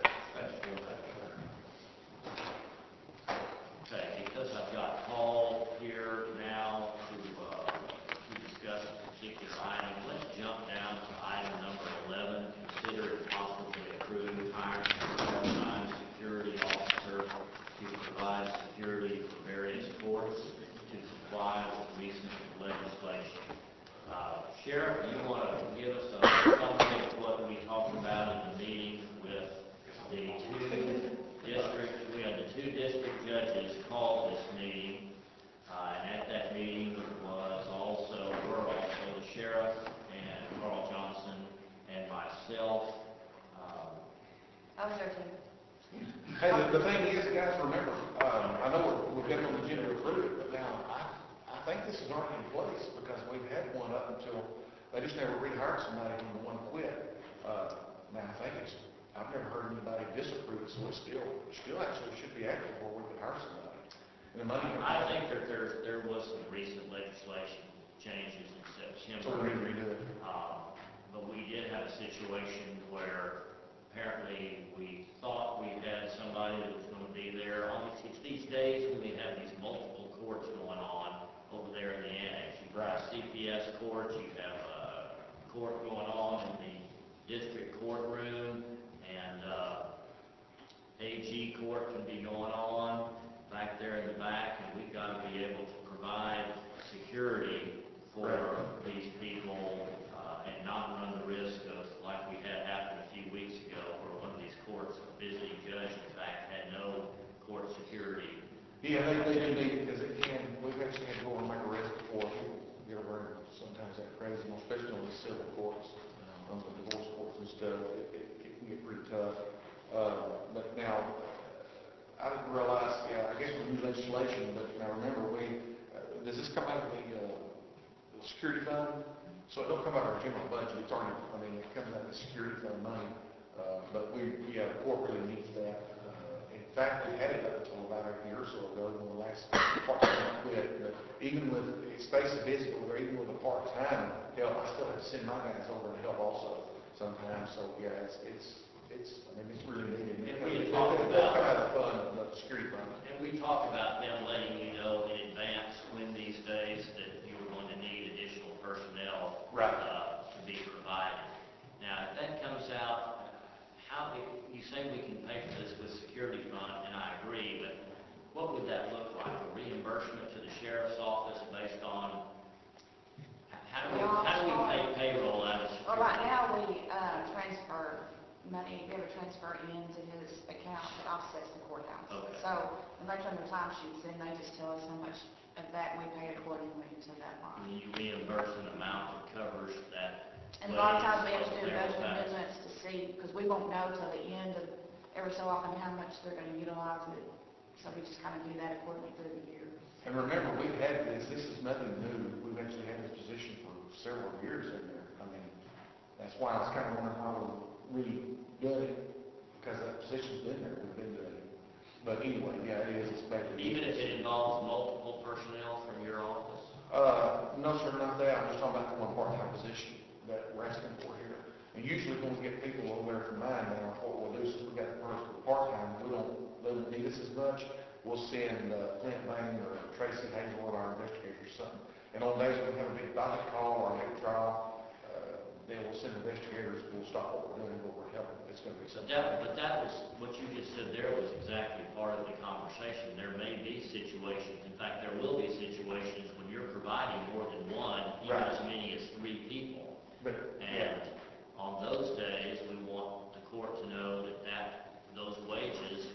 [SPEAKER 1] Okay, because I've got Paul here now to, uh, to discuss a particular item, let's jump down to item number eleven. Consider it possibly approved hiring a part-time security officer to provide security for various courts to comply with recent legislation. Uh, Sheriff, you want to give us a summary of what we talked about in the meeting with the two district, we had the two district judges call this meeting, uh, and at that meeting was also, were also the sheriff and Carl Johnson and myself. Um,
[SPEAKER 11] I was there too.
[SPEAKER 2] Hey, the, the thing is, guys, remember, um, I know we're, we're getting on the agenda to approve it, but now, I, I think this is already in place, because we've had one up until, they just never rehired somebody when the one quit. Uh, now, I think it's, I've never heard anybody disapprove it, so it's still, still actually should be active where we could hire somebody. And the money.
[SPEAKER 1] I think that there, there was some recent legislation changes in
[SPEAKER 2] So we're
[SPEAKER 1] September.
[SPEAKER 2] gonna redo it.
[SPEAKER 1] Um, But we did have a situation where apparently we thought we had somebody that was going to be there. On these, it's these days when we have these multiple courts going on over there in the annex. You've got C P S courts, you have a court going on in the district courtroom, and uh, A G court can be going on back there in the back, and we've got to be able to provide security for these people uh, and not run the risk of, like we had happen a few weeks ago, where one of these courts, a visiting judge in fact, security.
[SPEAKER 9] Yeah, they, they do need it, because it can, we've actually had to go over and make arrests before, people get around, sometimes that crazy, especially on the civil courts, on the divorce courts and stuff, it, it, it can get pretty tough. Uh, but now, I didn't realize, yeah, I guess we use legislation, but now remember, we, uh, does this come out of the, uh, the security fund? So it don't come out of our general budget, it's already, I mean, it comes out of the security fund money, uh, but we, yeah, the court really needs that. Uh, in fact, we had it up until about a year or so ago, when the last part-time quit, but even with, it stays so busy, or even with a part-time help, I still have to send my guys over to help also sometimes, so yeah, it's, it's, it's, I mean, it's really needed.
[SPEAKER 1] And we
[SPEAKER 9] It- it-
[SPEAKER 1] talked
[SPEAKER 9] it-
[SPEAKER 1] about-
[SPEAKER 9] It'll come out of the fund, the security fund.
[SPEAKER 1] And we talked about them letting you know in advance when these days that you were going to need additional personnel.
[SPEAKER 9] Right.
[SPEAKER 1] Uh, to be provided. Now, if that comes out, how, you say we can pay for this with security fund, and I agree, but what would that look like? A reimbursement to the sheriff's office based on, how do we, how do we pay payroll out of
[SPEAKER 11] Well,
[SPEAKER 1] security?
[SPEAKER 11] right now, we, uh, transfer money, we have a transfer into his account that offsets the courthouse.
[SPEAKER 1] Okay.
[SPEAKER 11] So, when they turn their time sheets in, they just tell us how much of that, and we pay accordingly to that line.
[SPEAKER 1] When you reimburse an amount that covers that.
[SPEAKER 11] And a lot of times we
[SPEAKER 1] wage
[SPEAKER 11] have to do
[SPEAKER 1] plus
[SPEAKER 11] budget
[SPEAKER 1] payroll tax.
[SPEAKER 11] amendments to see, because we won't know till the end of, every so often, how much they're gonna utilize it. So we just kind of do that accordingly through the year.
[SPEAKER 9] And remember, we've had this, this is nothing new, we've actually had this position for several years in there. I mean, that's why I was kind of wondering how we really did it, because that position's been there, we've been doing it. But anyway, yeah, it is expected.
[SPEAKER 1] Even if it involves multiple personnel from your office?
[SPEAKER 9] Uh, no, sir, not that, I'm just talking about the one part-time position that we're asking for here. And usually when we get people over there from mine now, what we'll do is if we got the person for part-time, we don't, they don't need us as much, we'll send uh, Clint Bain or Tracy Hazel, our investigator or something. And on days when we have a big docket call or a big trial, uh, then we'll send investigators, we'll stop what we're doing and go over and help them. It's gonna be
[SPEAKER 1] But
[SPEAKER 9] something.
[SPEAKER 1] that, but that was, what you just said there was exactly part of the conversation. There may be situations, in fact, there will be situations when you're providing more than one, even
[SPEAKER 9] Right.
[SPEAKER 1] as many as three people.
[SPEAKER 9] But, yeah,
[SPEAKER 1] And on those days, we want the court to know that that, those wages,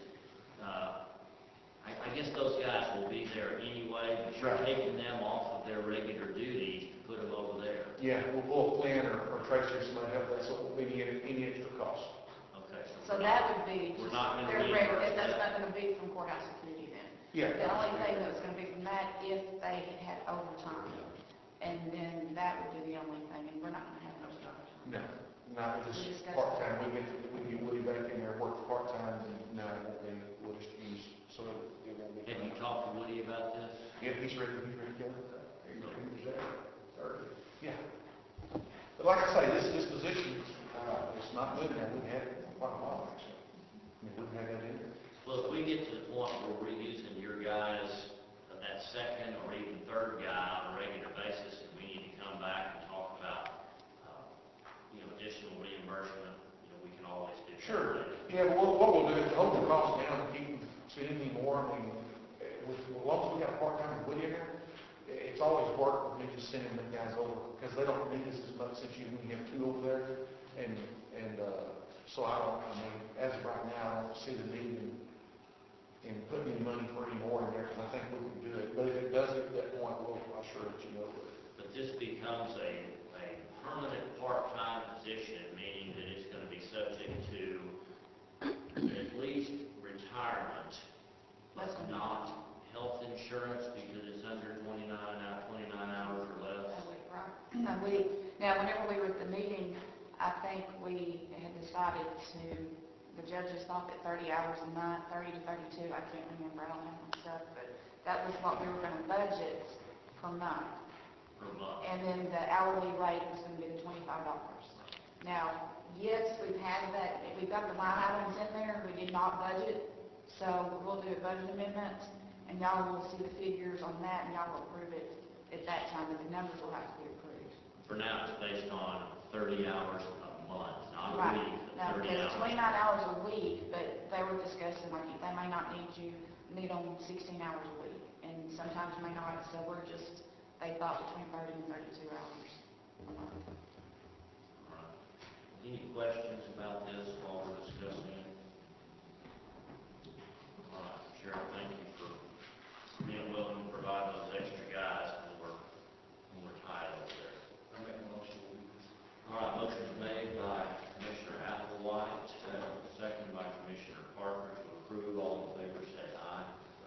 [SPEAKER 1] uh, I, I guess those guys will be there anyway, but you're
[SPEAKER 9] Right.
[SPEAKER 1] taking them off of their regular duties to put them over there.
[SPEAKER 9] yeah, we'll pull Clint or, or Tracy or somebody help, that's what will be any, any extra cost.
[SPEAKER 1] Okay.
[SPEAKER 11] So that would be,
[SPEAKER 1] We're not gonna
[SPEAKER 11] their
[SPEAKER 1] reimburse
[SPEAKER 11] reg- that's
[SPEAKER 1] that.
[SPEAKER 11] not gonna be from courthouse security then.
[SPEAKER 9] Yeah.
[SPEAKER 11] The only thing that was gonna be from that, if they had overtime, and then that would be the only thing, and we're not gonna have those overtime.
[SPEAKER 9] No, not
[SPEAKER 11] We
[SPEAKER 9] just
[SPEAKER 11] discussed
[SPEAKER 9] part-time, we get, we get Woody back in there, work part-time, and no, it won't be, we'll just use, so it won't be.
[SPEAKER 1] Have you talked to Woody about this?
[SPEAKER 9] Yeah, he's ready, he's ready to go.
[SPEAKER 6] He was there Thursday.
[SPEAKER 9] Yeah. But like I say, this, this position, uh, it's not moving, now, we've had it for quite a while, actually. I mean, we've had that in there.
[SPEAKER 1] Well, if we get to the point where we're using your guys, uh, that second or even third guy on a regular basis, and we need to come back and talk about, uh, you know, additional reimbursement, you know, we can always do that.
[SPEAKER 9] Sure.
[SPEAKER 1] later.
[SPEAKER 9] Yeah, but what, what we'll do is hold the cost down and keep spending any more, I mean, eh, with, as long as we got a part-time with Woody in there, eh, it's always worked with me just sending the guys over, because they don't need us as much since you only have two over there, and, and, uh, so I don't, I mean, as of right now, I don't see the need in, in putting any money for any more in there, because I think we can do it, but if it does get to that point, we'll, I'll sure let you know.
[SPEAKER 1] But this becomes a, a permanent part-time position, meaning that it's gonna be subject to at least retirement, but not health insurance because it's under twenty-nine hours, twenty-nine hours or less.
[SPEAKER 11] A week, right? A week. Now, whenever we were at the meeting, I think we had decided to, the judges thought that thirty hours a month, thirty to thirty-two, I can't remember, I don't have my stuff, but that was what we were gonna budget per month.
[SPEAKER 1] Per month.
[SPEAKER 11] And then the hourly rate was gonna be the twenty-five dollars. Now, yes, we've had that, we've got the line items in there, we did not budget, so we'll do a budget amendment, and y'all will see the figures on that, and y'all will approve it at that time, but the numbers will have to be approved.
[SPEAKER 1] For now, it's based on thirty hours a month, not a
[SPEAKER 11] Right.
[SPEAKER 1] week, but
[SPEAKER 11] Now,
[SPEAKER 1] thirty
[SPEAKER 11] it's
[SPEAKER 1] hours.
[SPEAKER 11] twenty-nine hours a week, but they were discussing, like, they may not need you, need them sixteen hours a week, and sometimes may not, so we're just, they thought between thirty and thirty-two hours a month.
[SPEAKER 1] All right. Any questions about this while we're discussing it? All right, Cheryl, thank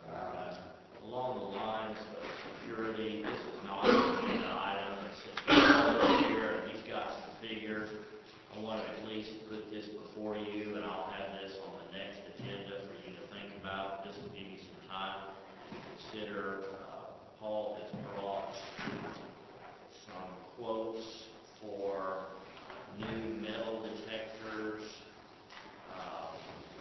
[SPEAKER 5] Aye.
[SPEAKER 1] Along the lines of security, this is not an agenda item, it's it's here, and he's got some figures. I want to at least put this before you, and I'll have this on the next agenda for you to think about. This will give you some time to consider. Uh, Paul has brought some quotes for new metal detectors. Uh,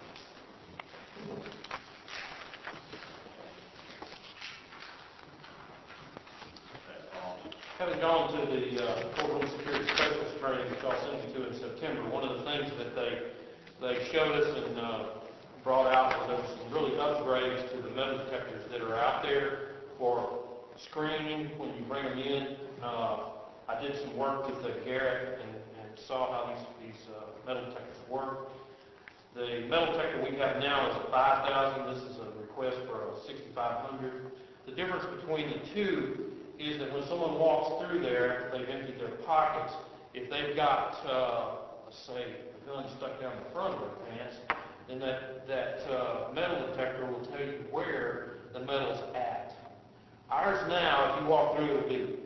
[SPEAKER 1] okay, Paul.
[SPEAKER 12] Having gone to the uh, courtroom security specialist training, which I'll send you to in September, one of the things that they they showed us and uh, brought out was there were some really upgrades to the metal detectors that are out there for screening when you bring them in. Uh, I did some work with the Garrett and, and saw how these, these uh, metal detectors work. The metal detector we have now is a five thousand. This is a request for a sixty-five hundred. The difference between the two is that when someone walks through there, they've emptied their pockets. If they've got, uh, let's say, a gun stuck down the front of their pants, then that, that uh, metal detector will tell you where the metal's at. Ours now, if you walk through, it'll do.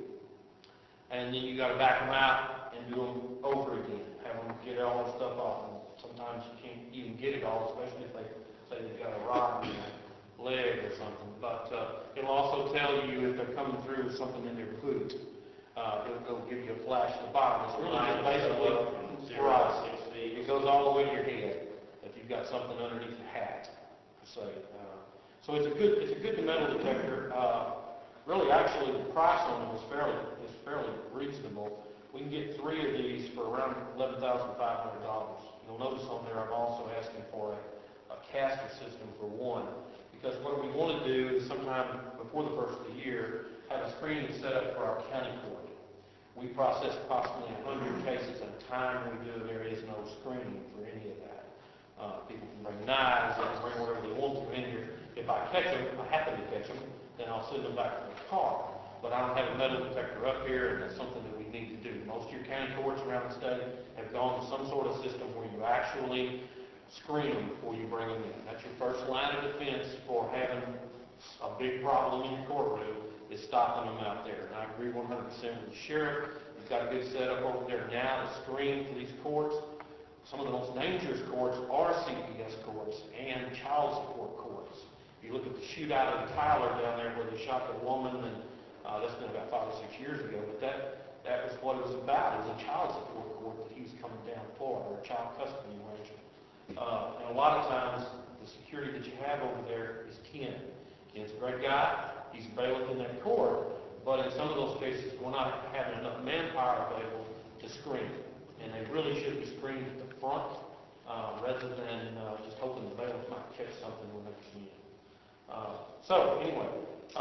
[SPEAKER 12] And then you got to back them out and do them over again, have them get all their stuff off. And sometimes you can't even get it all, especially if they say they've got a rod in their leg or something. But uh, it'll also tell you if they're coming through with something in their boot. Uh, it'll, it'll give you a flash at the bottom. It's really just basically
[SPEAKER 1] Zero to six
[SPEAKER 12] right.
[SPEAKER 1] feet.
[SPEAKER 12] It goes all the way to your head if you've got something underneath your hat. So, uh, so it's a good it's a good metal detector. Uh, really, actually, the price on them is fairly is fairly reasonable. We can get three of these for around eleven thousand five hundred dollars. You'll notice on there I'm also asking for a, a caster system for one. Because what we want to do is sometime before the first of the year, have a screening set up for our county court. We process approximately one hundred cases at a time. We do, there is no screening for any of that. Uh, people can bring knives, they can bring whatever they want to in here. If I catch them, if I happen to catch them, then I'll send them back to the car. But I don't have a metal detector up here, and that's something that we need to do. Most of your county courts around the state have gone to some sort of system where you actually screen them before you bring them in. That's your first line of defense for having a big problem in your courtroom, is stopping them out there. And I agree one hundred percent with the sheriff. He's got a good setup over there now to screen for these courts. Some of the most dangerous courts are C P S courts and child support courts. If you look at the shootout in Tyler down there where they shot the woman, and uh, that's been about five or six years ago, but that, that was what it was about. It was a child support court that he was coming down for, or a child custody arrangement. Uh, and a lot of times, the security that you have over there is Ken. Ken's a great guy. He's a bailiff in that court. But in some of those cases, we're not having enough manpower available to screen. And they really should be screened at the front, uh, rather than uh, just hoping the bailiff might catch something when they come in. Uh, so, anyway,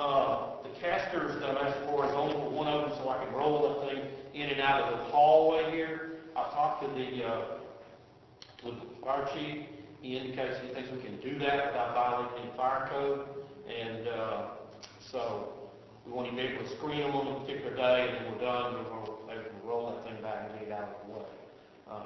[SPEAKER 12] uh, the casters that I'm asking for is only for one of them, so I can roll that thing in and out of the hallway here. I talked to the uh, with the fire chief. He indicates he thinks we can do that without violating any fire code. And uh, so we want to be able to screen them on a particular day, and then we're done. We're going to able to roll that thing back and get it out of the way. Uh,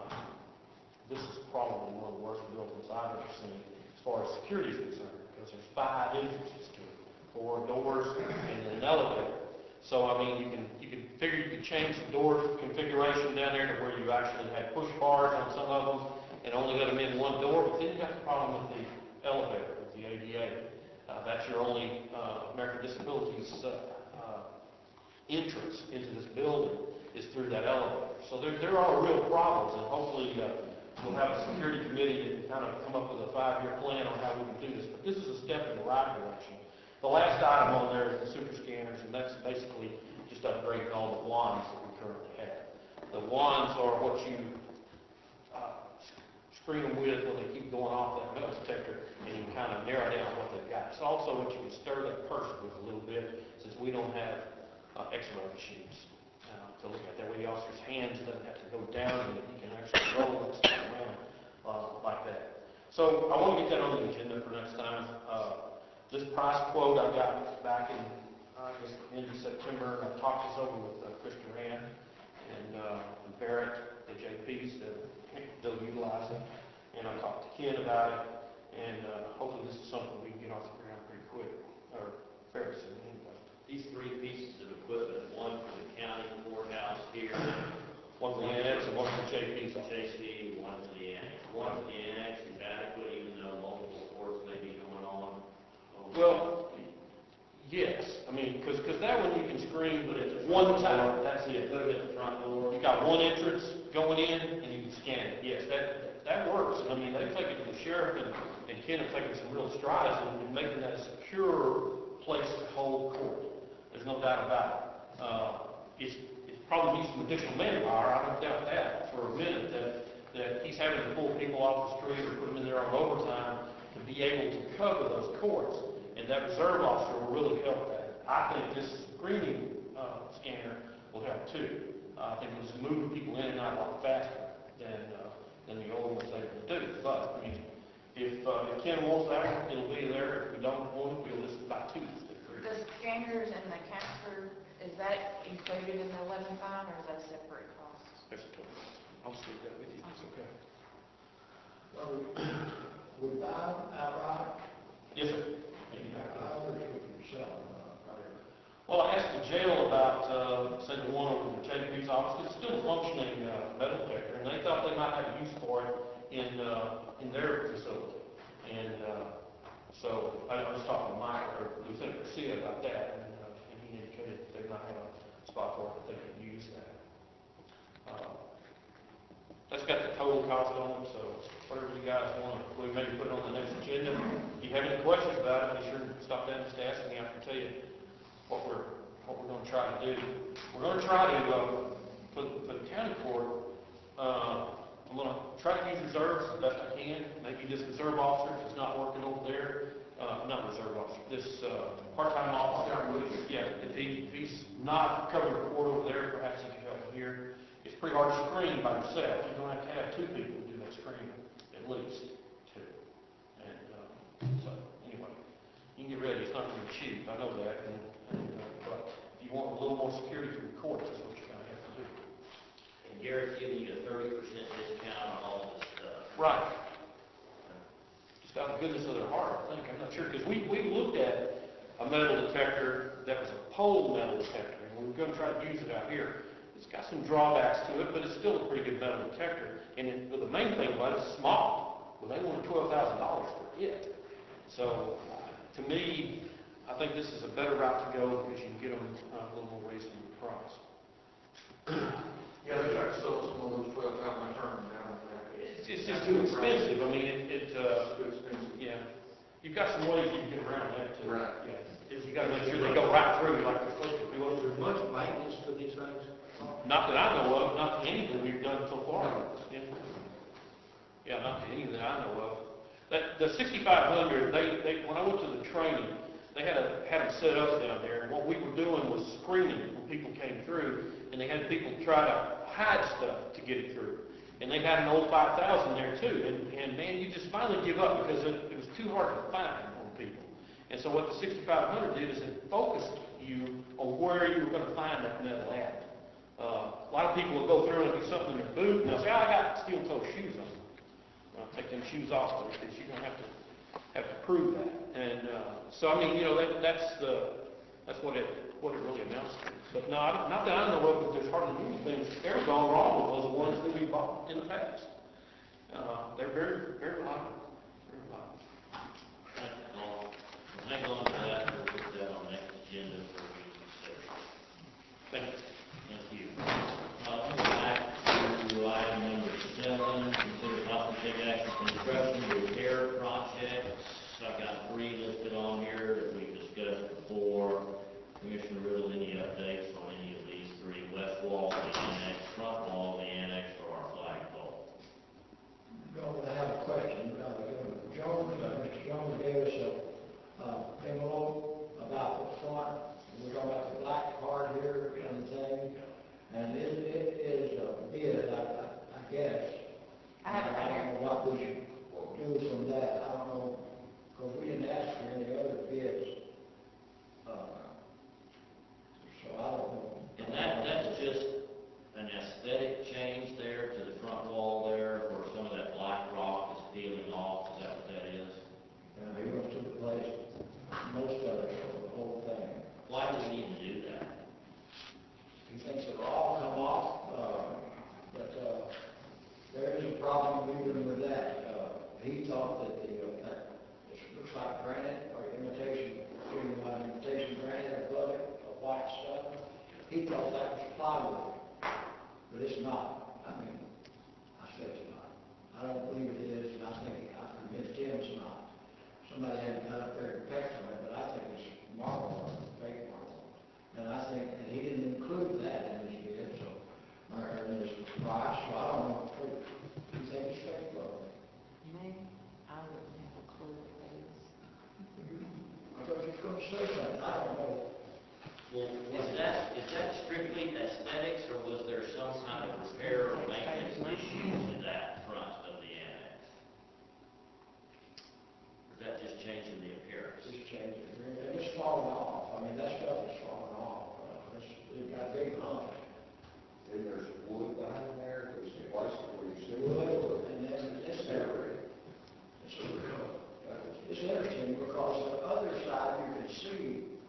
[SPEAKER 12] this is probably one of the worst buildings I've ever seen as far as security is concerned, because there's five entrances to it, four doors and an elevator. So I mean, you can you can figure you could change the door configuration down there to where you actually had push bars on some of them and only let them in one door. But then you got the problem with the elevator, with the A D A. Uh, that's your only uh, American Disabilities uh, uh, entrance into this building is through that elevator. So there there are real problems, and hopefully uh, we'll have a security committee that can kind of come up with a five-year plan on how we can do this. But this is a step in the right direction. The last item on there is the super scanners, and that's basically just upgrading all the wands that we currently have. The wands are what you uh, screen them with when they keep going off that metal detector, and you kind of narrow down what they've got. It's also what you can stir that person with a little bit, since we don't have uh, X-ray machines uh, to look at. That way the officer's hands doesn't have to go down, and he can actually roll that stuff around uh, like that. So I want to get that on the agenda for next time. Uh, This price quote I got back in, uh, I guess, end of September. I talked this over with uh, Chris Duran and uh, Barrett, the J Ps that they'll utilize it. And I talked to Ken about it, and uh, hopefully this is something we can get off the ground pretty quick. fairly soon anyway.
[SPEAKER 1] These three pieces of equipment, one for the county courthouse here,
[SPEAKER 12] One for the annex and one for J P's office.
[SPEAKER 1] J C, one for the annex. One for the annex is adequate, even though multiple courts may be going on.
[SPEAKER 12] Well, yes, I mean, because, because that one you can screen, but it's one time, that's it.
[SPEAKER 1] Put it at the front door.
[SPEAKER 12] You got one entrance going in, and you can scan it. Yes, that, that works. I mean, they've taken to the sheriff, and, and Ken have taken some real strides in, in making that a secure place to hold court. There's no doubt about it. Uh, it's, it probably needs some additional manpower, I don't doubt that, for a minute, that, that he's having to pull people off the street or put them in there on overtime to be able to cover those courts. And that reserve officer will really help that. I think this screening uh, scanner will help too. Uh, I think it'll just move people in and out a lot faster than, uh, than the old ones able to do. But, I mean, if, uh, if Ken wants that one, it'll be there. If we don't want it, we'll just buy two.
[SPEAKER 11] The scanners and the capture, is that included in the eleven five, or is that a separate cost?
[SPEAKER 12] That's a total. I'll split that with you. It's okay.
[SPEAKER 6] Well, we, we buy them outright,
[SPEAKER 12] Yes, sir.
[SPEAKER 6] I wish we could sell them, uh,
[SPEAKER 12] Well, I asked the jail about, uh, say, the one over in J P's office. It's still a functioning uh, metal detector, and they thought they might have use for it in, uh, in their facility. And uh, so I I was talking to Mike, or Lieutenant Garcia about that, and, uh, and he indicated that they might have a spot for it, that they could use that. Uh, That's got the total cost on it, so whatever you guys want, we maybe put it on the next agenda. If you have any questions about it, be sure to stop down and just ask me. I can tell you what we're, what we're gonna try to do. We're gonna try to, uh, for, for the county court, uh, I'm gonna try to use reserves as best I can. Maybe this reserve officer, if it's not working over there, uh, not reserve officer, this, uh, part-time officer. Yeah, if he, if he's not covering the court over there, perhaps he can help here. It's pretty hard to screen by yourself. You're gonna have to have two people to do that screening, at least two. And, uh, so, anyway, you can get ready. It's not gonna be cheap, I know that, and, and, uh, but if you want a little more security from the courts, that's what you're gonna have to do.
[SPEAKER 1] And Garrett's giving you a thirty percent discount on all this stuff.
[SPEAKER 12] Right. Just out of the goodness of their heart, I think. I'm not sure, because we, we looked at a metal detector that was a pole metal detector, and we were gonna try to use it out here. It's got some drawbacks to it, but it's still a pretty good metal detector. And it, but the main thing about it is small. Well, they wanted twelve thousand dollars for it. So, to me, I think this is a better route to go because you can get them uh, a little more reasonable price.
[SPEAKER 9] Yeah, they got so some of those twelve thousand term down there.
[SPEAKER 12] It's, it's just too expensive. I mean, it, it uh,
[SPEAKER 9] Too expensive.
[SPEAKER 12] yeah. You've got some ways you can get around that too.
[SPEAKER 9] Right.
[SPEAKER 12] Yeah. Is you got to make sure they go right through like they're supposed to.
[SPEAKER 3] Was there much maintenance to these things?
[SPEAKER 12] Not that I know of, not any that we've done so far. Yeah, yeah, not any that I know of. That, the sixty-five hundred, they, they, when I went to the training, they had a, had them set up down there, and what we were doing was screening when people came through, and they had people try to hide stuff to get it through. And they had an old five thousand there too, and, and man, you just finally give up because it, it was too hard to find on people. And so what the sixty-five hundred did is it focused you on where you were going to find that metal at. Uh, a lot of people will go through and do something in their boot, and they'll say, oh, I got steel-toe shoes on. Well, take them shoes off, because you're going to have to have to prove that. And uh, so, I mean, you know, that, that's the that's what it what it really amounts to. But no, I, not that I know of, but there's hardly anything that's ever gone wrong with those ones that we bought in the past. Uh, they're very, very reliable. Very reliable.
[SPEAKER 1] Hang on to that, we'll put that on the next agenda for reconsideration.
[SPEAKER 12] Thank you.
[SPEAKER 1] Thank you. Uh, we'll go back to item number seven, consider possible take action construction repair projects. I've got three listed on here that we've discussed before. Commissioner Riddle, any updates on any of these three? West wall, the annex, front wall, the annex, or our flagpole?
[SPEAKER 6] No, I have a question, uh, thought that was plywood, but it's not. I mean, I said it's not. I don't believe it is, and I think, I'm convinced him it's not. Somebody had got up there and pecked on it, but I think it's marble, or fake marble. And I think, and he didn't include that in his bid, so, or in his price, so I don't know. You think it's fake marble?
[SPEAKER 10] Me, I wouldn't have a clue what that is.
[SPEAKER 6] I thought you were going to say something, I don't know.
[SPEAKER 1] Well, is that, is that strictly aesthetics, or was there some kind of repair or maintenance issue to that front of the annex? Or is that just changing the appearance?
[SPEAKER 6] It's changing, and it's falling off, I mean, that stuff is falling off, uh, it's, it got big lumps.
[SPEAKER 5] Then there's wood behind there, there's a place where you see
[SPEAKER 6] Wood, and then it's there.
[SPEAKER 5] Every,
[SPEAKER 6] It's, it's interesting, because the other side, you can see,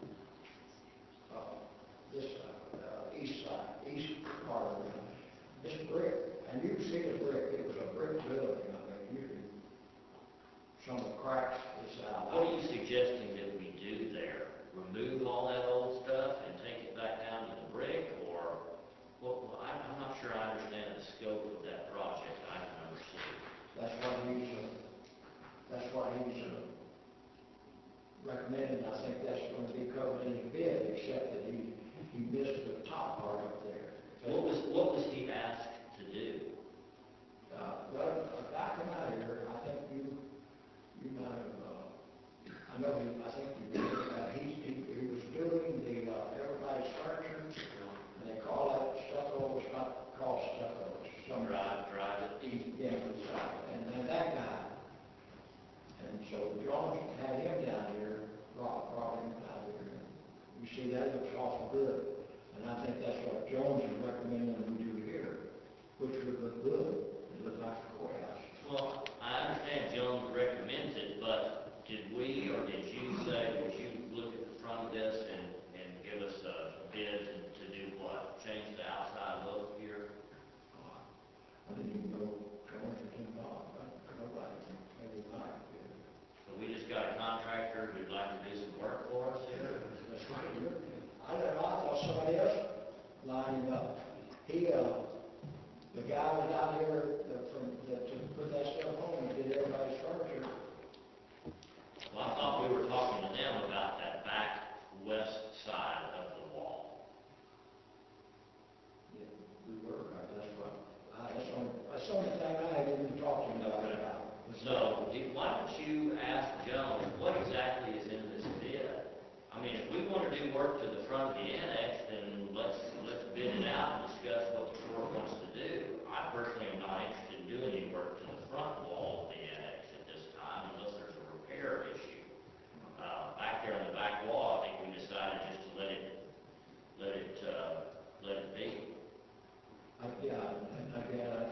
[SPEAKER 6] uh, this side, uh, east side, east part of it, it's brick, and you can see the brick, it was a brick building, I mean, you can, some of the cracks is out.
[SPEAKER 1] What are you suggesting that we do there? Remove all that old stuff and take it back down to the brick, or, well, well, I'm, I'm not sure I understand the scope of that project, I can understand.
[SPEAKER 6] That's what he's, uh, that's what he's, uh, recommending, I think that's gonna be covered in the bid, except that he, he missed the top part up there.
[SPEAKER 1] What was, what was he asked to do?
[SPEAKER 6] Uh, well, a guy come out here, I think you, you might have, uh, I know he, I think you did, uh, he, he, he was doing the, uh, everybody's furniture, and they call that stucco, it's not called stucco, it's some.
[SPEAKER 1] Drive, drive it.
[SPEAKER 6] He, yeah, it's, uh, and then that guy, and so Jones had him down here, brought, brought him down here. You see, that looks awful good, and I think that's what Jones is recommending we do here, which would look good, it look like the courthouse.
[SPEAKER 1] Well, I understand Jones recommends it, but did we, or did you say, would you look at the front of this and, and give us a bid to, to do what? Change the outside look here?
[SPEAKER 6] I didn't even know Jones was involved, but nobody, maybe not.
[SPEAKER 1] So we just got a contractor who'd like to do some work for us here?
[SPEAKER 6] That's right, you're- I don't know, I thought somebody else lined him up. He, uh, the guy was out here, that from, that to put that stuff on, and did everybody's furniture.
[SPEAKER 1] Well, I thought we were talking to them about that back west side of the wall.
[SPEAKER 6] Yeah, we were, right, that's what, I, that's the only, that's the only thing I had even talked to him about.
[SPEAKER 1] So, do- why don't you ask Jones, what exactly is in this bid? I mean, if we want to do work to the front of the annex, then let's, let's bid it out and discuss what the board wants to do. I personally am not interested in doing any work to the front wall of the annex at this time, unless there's a repair issue. Uh, back there on the back wall, I think we decided just to let it, let it, uh, let it be.
[SPEAKER 6] I, yeah, and again, I,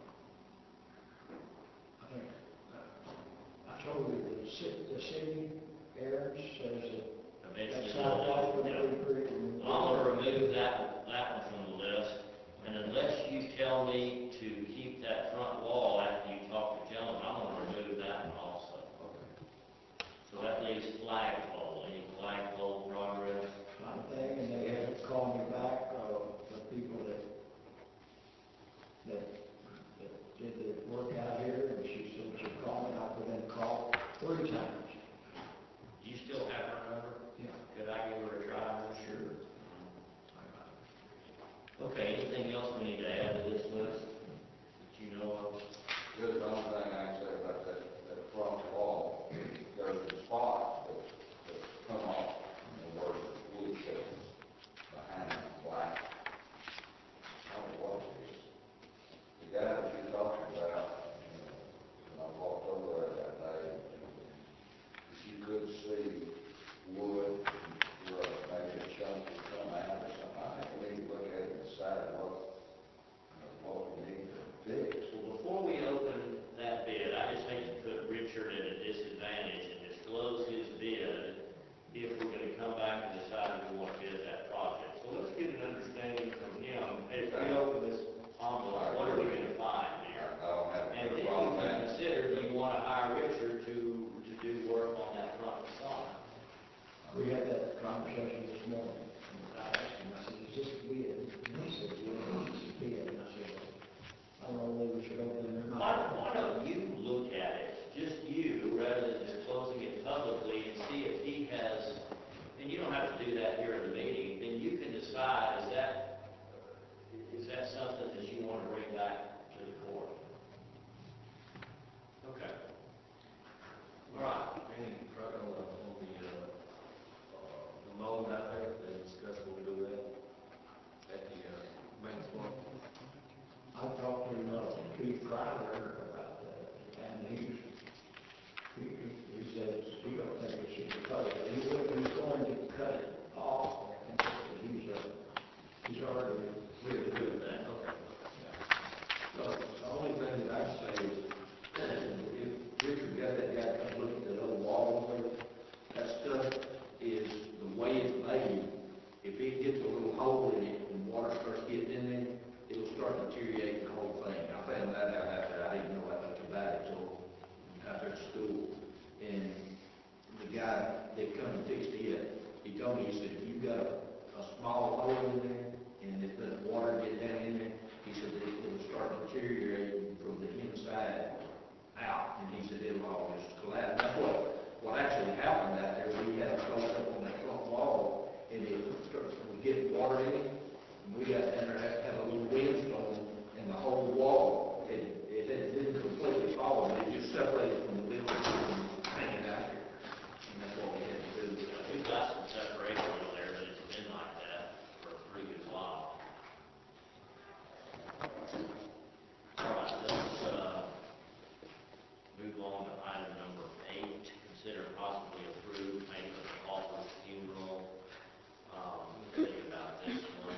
[SPEAKER 6] I think, I told you, the city, the city, Aaron says that
[SPEAKER 1] Eventually,
[SPEAKER 6] that's not like
[SPEAKER 1] we'll-
[SPEAKER 6] what
[SPEAKER 1] yeah.
[SPEAKER 6] we agreed.
[SPEAKER 1] Well, I'm gonna remove that, that one from the list, and unless you tell me to keep that front wall after you talk to Jones, I'm gonna remove that one also. So that leaves flagpole, any flagpole progress?
[SPEAKER 6] Kind of thing, and they had to call me back, uh, the people that, that, that did the work out here, and she said she'd call me, I put in a call three times.
[SPEAKER 1] Do you still have her number?
[SPEAKER 6] Yeah.
[SPEAKER 1] Could I give her a try?
[SPEAKER 6] Sure.
[SPEAKER 1] Okay, anything else we need to add to this list that you know of?
[SPEAKER 5] Just one thing I can say about that, that front wall, there's a spot that, that come off, and where the wood shelves behind the black. I don't know what it is. The guy that you're talking about, you know, when I walked over there that day, if you could see wood, where maybe a chunk would come out or something, I think we need to look at it and decide
[SPEAKER 3] told me, he said, if you've got a, a small hole in there, and if the water get down in there, he said that it'll start deteriorating from the inside out, and he said it'll all just collapse. That's what, what actually happened out there, we had a close up on that front wall, and it started, we get water in it, and we got down there, had, had a little windstorm, and the whole wall, it, it, it didn't completely fall, but it just separated from the building, and hanging out here. And that's what we had to do.
[SPEAKER 1] We've got some separation over there, but it's been like that for a pretty good while. All right, let's, uh, move on to item number eight, consider possibly approve payment of Paul's funeral. Um, think about this one.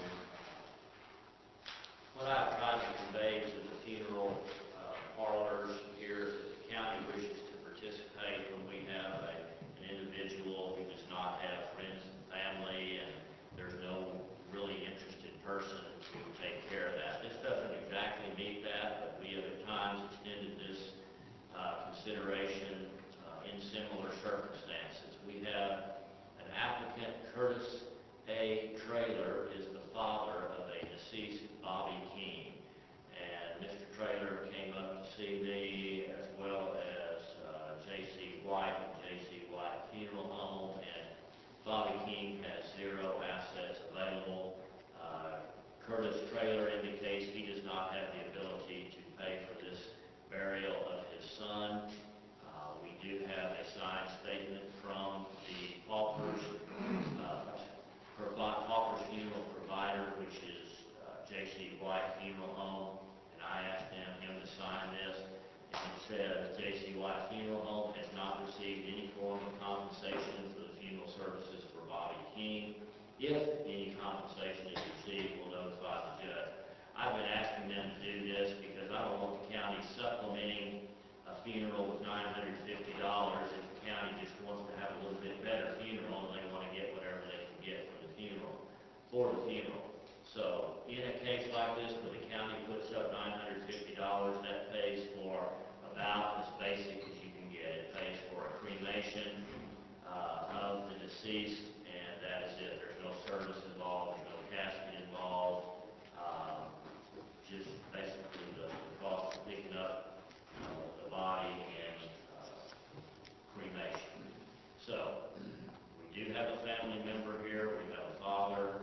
[SPEAKER 1] What I've tried to convey to the funeral, uh, parlors here is the county wishes to participate when we have a, an individual who does not have friends and family, and there's no really interested person to take care of that. This doesn't exactly meet that, but we have at times extended this uh, consideration uh, in similar circumstances. We have an applicant, Curtis A. Traylor, is the father of a deceased Bobby King. And Mister Traylor came up to see me, as well as uh, J C White and J C White Funeral Home, and Bobby King has zero assets available. Uh, Curtis Traylor indicates he does not have the ability to pay for this burial of his son. Uh, we do have a signed statement from the Paupers, uh, provi- Paupers Funeral Provider, which is uh, J C White Funeral Home, and I asked him, him to sign this, and it says J C White Funeral Home has not received any form of compensation for the funeral services for Bobby King. If any compensation is received, we'll notify the judge. I've been asking them to do this because I don't want the county supplementing a funeral with nine hundred fifty dollars if the county just wants to have a little bit better funeral and they want to get whatever they can get for the funeral, for the funeral. So in a case like this where the county puts up nine hundred fifty dollars, that pays for about as basic as you can get. It pays for a cremation uh, of the deceased, and that is it. There's no service involved, there's no casket involved. Um, just basically the, the cost of picking up uh, the body and uh, cremation. So we do have a family member here. We have a father,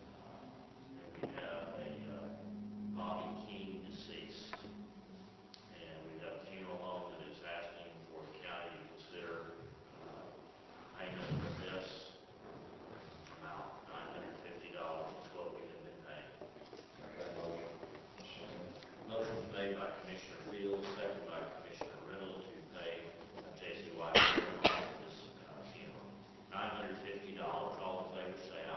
[SPEAKER 1] uh, and we have a uh, Bobby King deceased, and we have a funeral home that is asking for the county to consider uh, payment of this amount, nine hundred fifty dollars is what we have been paying. Motion was made by Commissioner Fields, second by Commissioner Riddle to pay J C White for this uh, funeral. nine hundred fifty dollars. All in favor say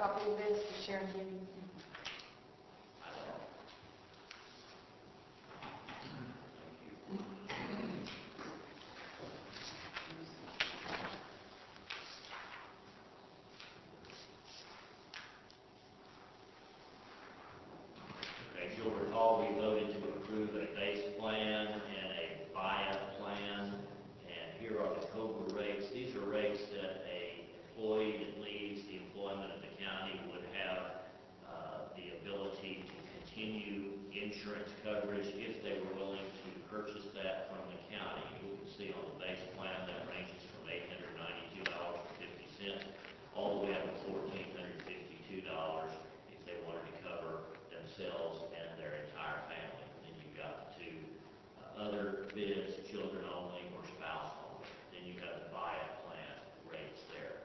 [SPEAKER 11] copy of this to share and give you?
[SPEAKER 1] I don't. As you'll recall, we voted to approve a base plan and a buy-up plan, and here are the COBRA rates. These are rates that a employee that leaves the employment of the county would have uh, the ability to continue insurance coverage if they were willing to purchase that from the county. You can see on the base plan that ranges from eight hundred ninety-two dollars and fifty cents all the way up to fourteen hundred fifty-two dollars if they wanted to cover themselves and their entire family. Then you've got the two uh, other bids, children only or spouse only. Then you've got the buy-up plan rates there.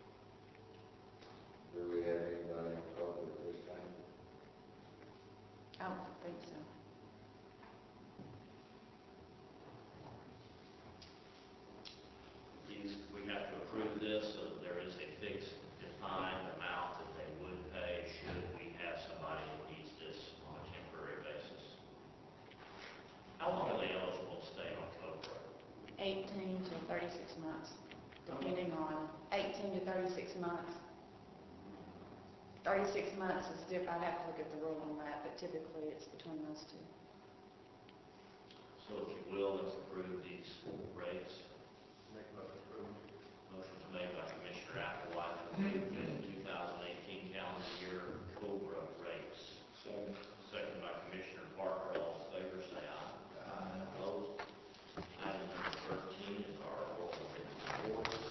[SPEAKER 5] Do we have anybody in cover at this time?
[SPEAKER 11] I don't think so.
[SPEAKER 1] These, we have to approve this, so that there is a fixed defined amount that they would pay should we have somebody that needs this on a temporary basis. How long are they eligible to stay on COBRA?
[SPEAKER 11] eighteen to thirty-six months, depending on, eighteen to thirty-six months. thirty-six months is different, I'd have to look at the rule on that, but typically it's between those two.
[SPEAKER 1] So if you will, let's approve these rates.
[SPEAKER 3] Make motion approved.
[SPEAKER 1] Motion's made by Commissioner Applewhite to approve the two thousand eighteen calendar year COBRA rates.
[SPEAKER 3] Second.
[SPEAKER 1] Second by Commissioner Parker. All in favor, say aye. Aye. Opposed? Item number thirteen is our local bid reports.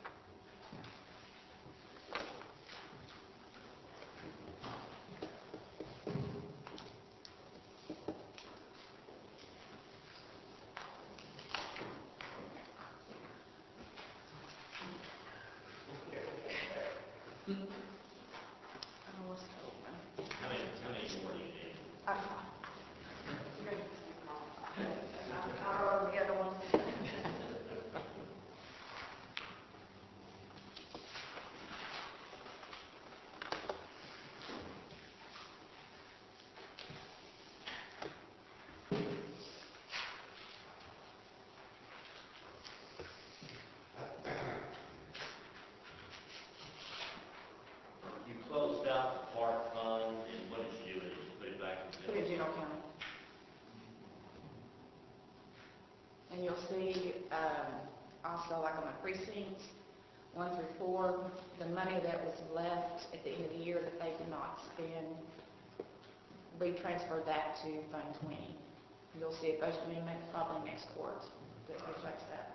[SPEAKER 11] Oh, what's the old one?
[SPEAKER 1] How many, how many more do you need?
[SPEAKER 11] I, I wrote the other one.
[SPEAKER 1] You closed out the park fund, and what did you do? Did you put it back in?
[SPEAKER 11] Put it in general county. And you'll see, um, also like on the precincts, one through four, the money that was left at the end of the year that they did not spend, we transferred that to Fund twenty. You'll see a budget amendment probably next quarter that reflects that.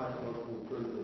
[SPEAKER 6] make a motion to approve the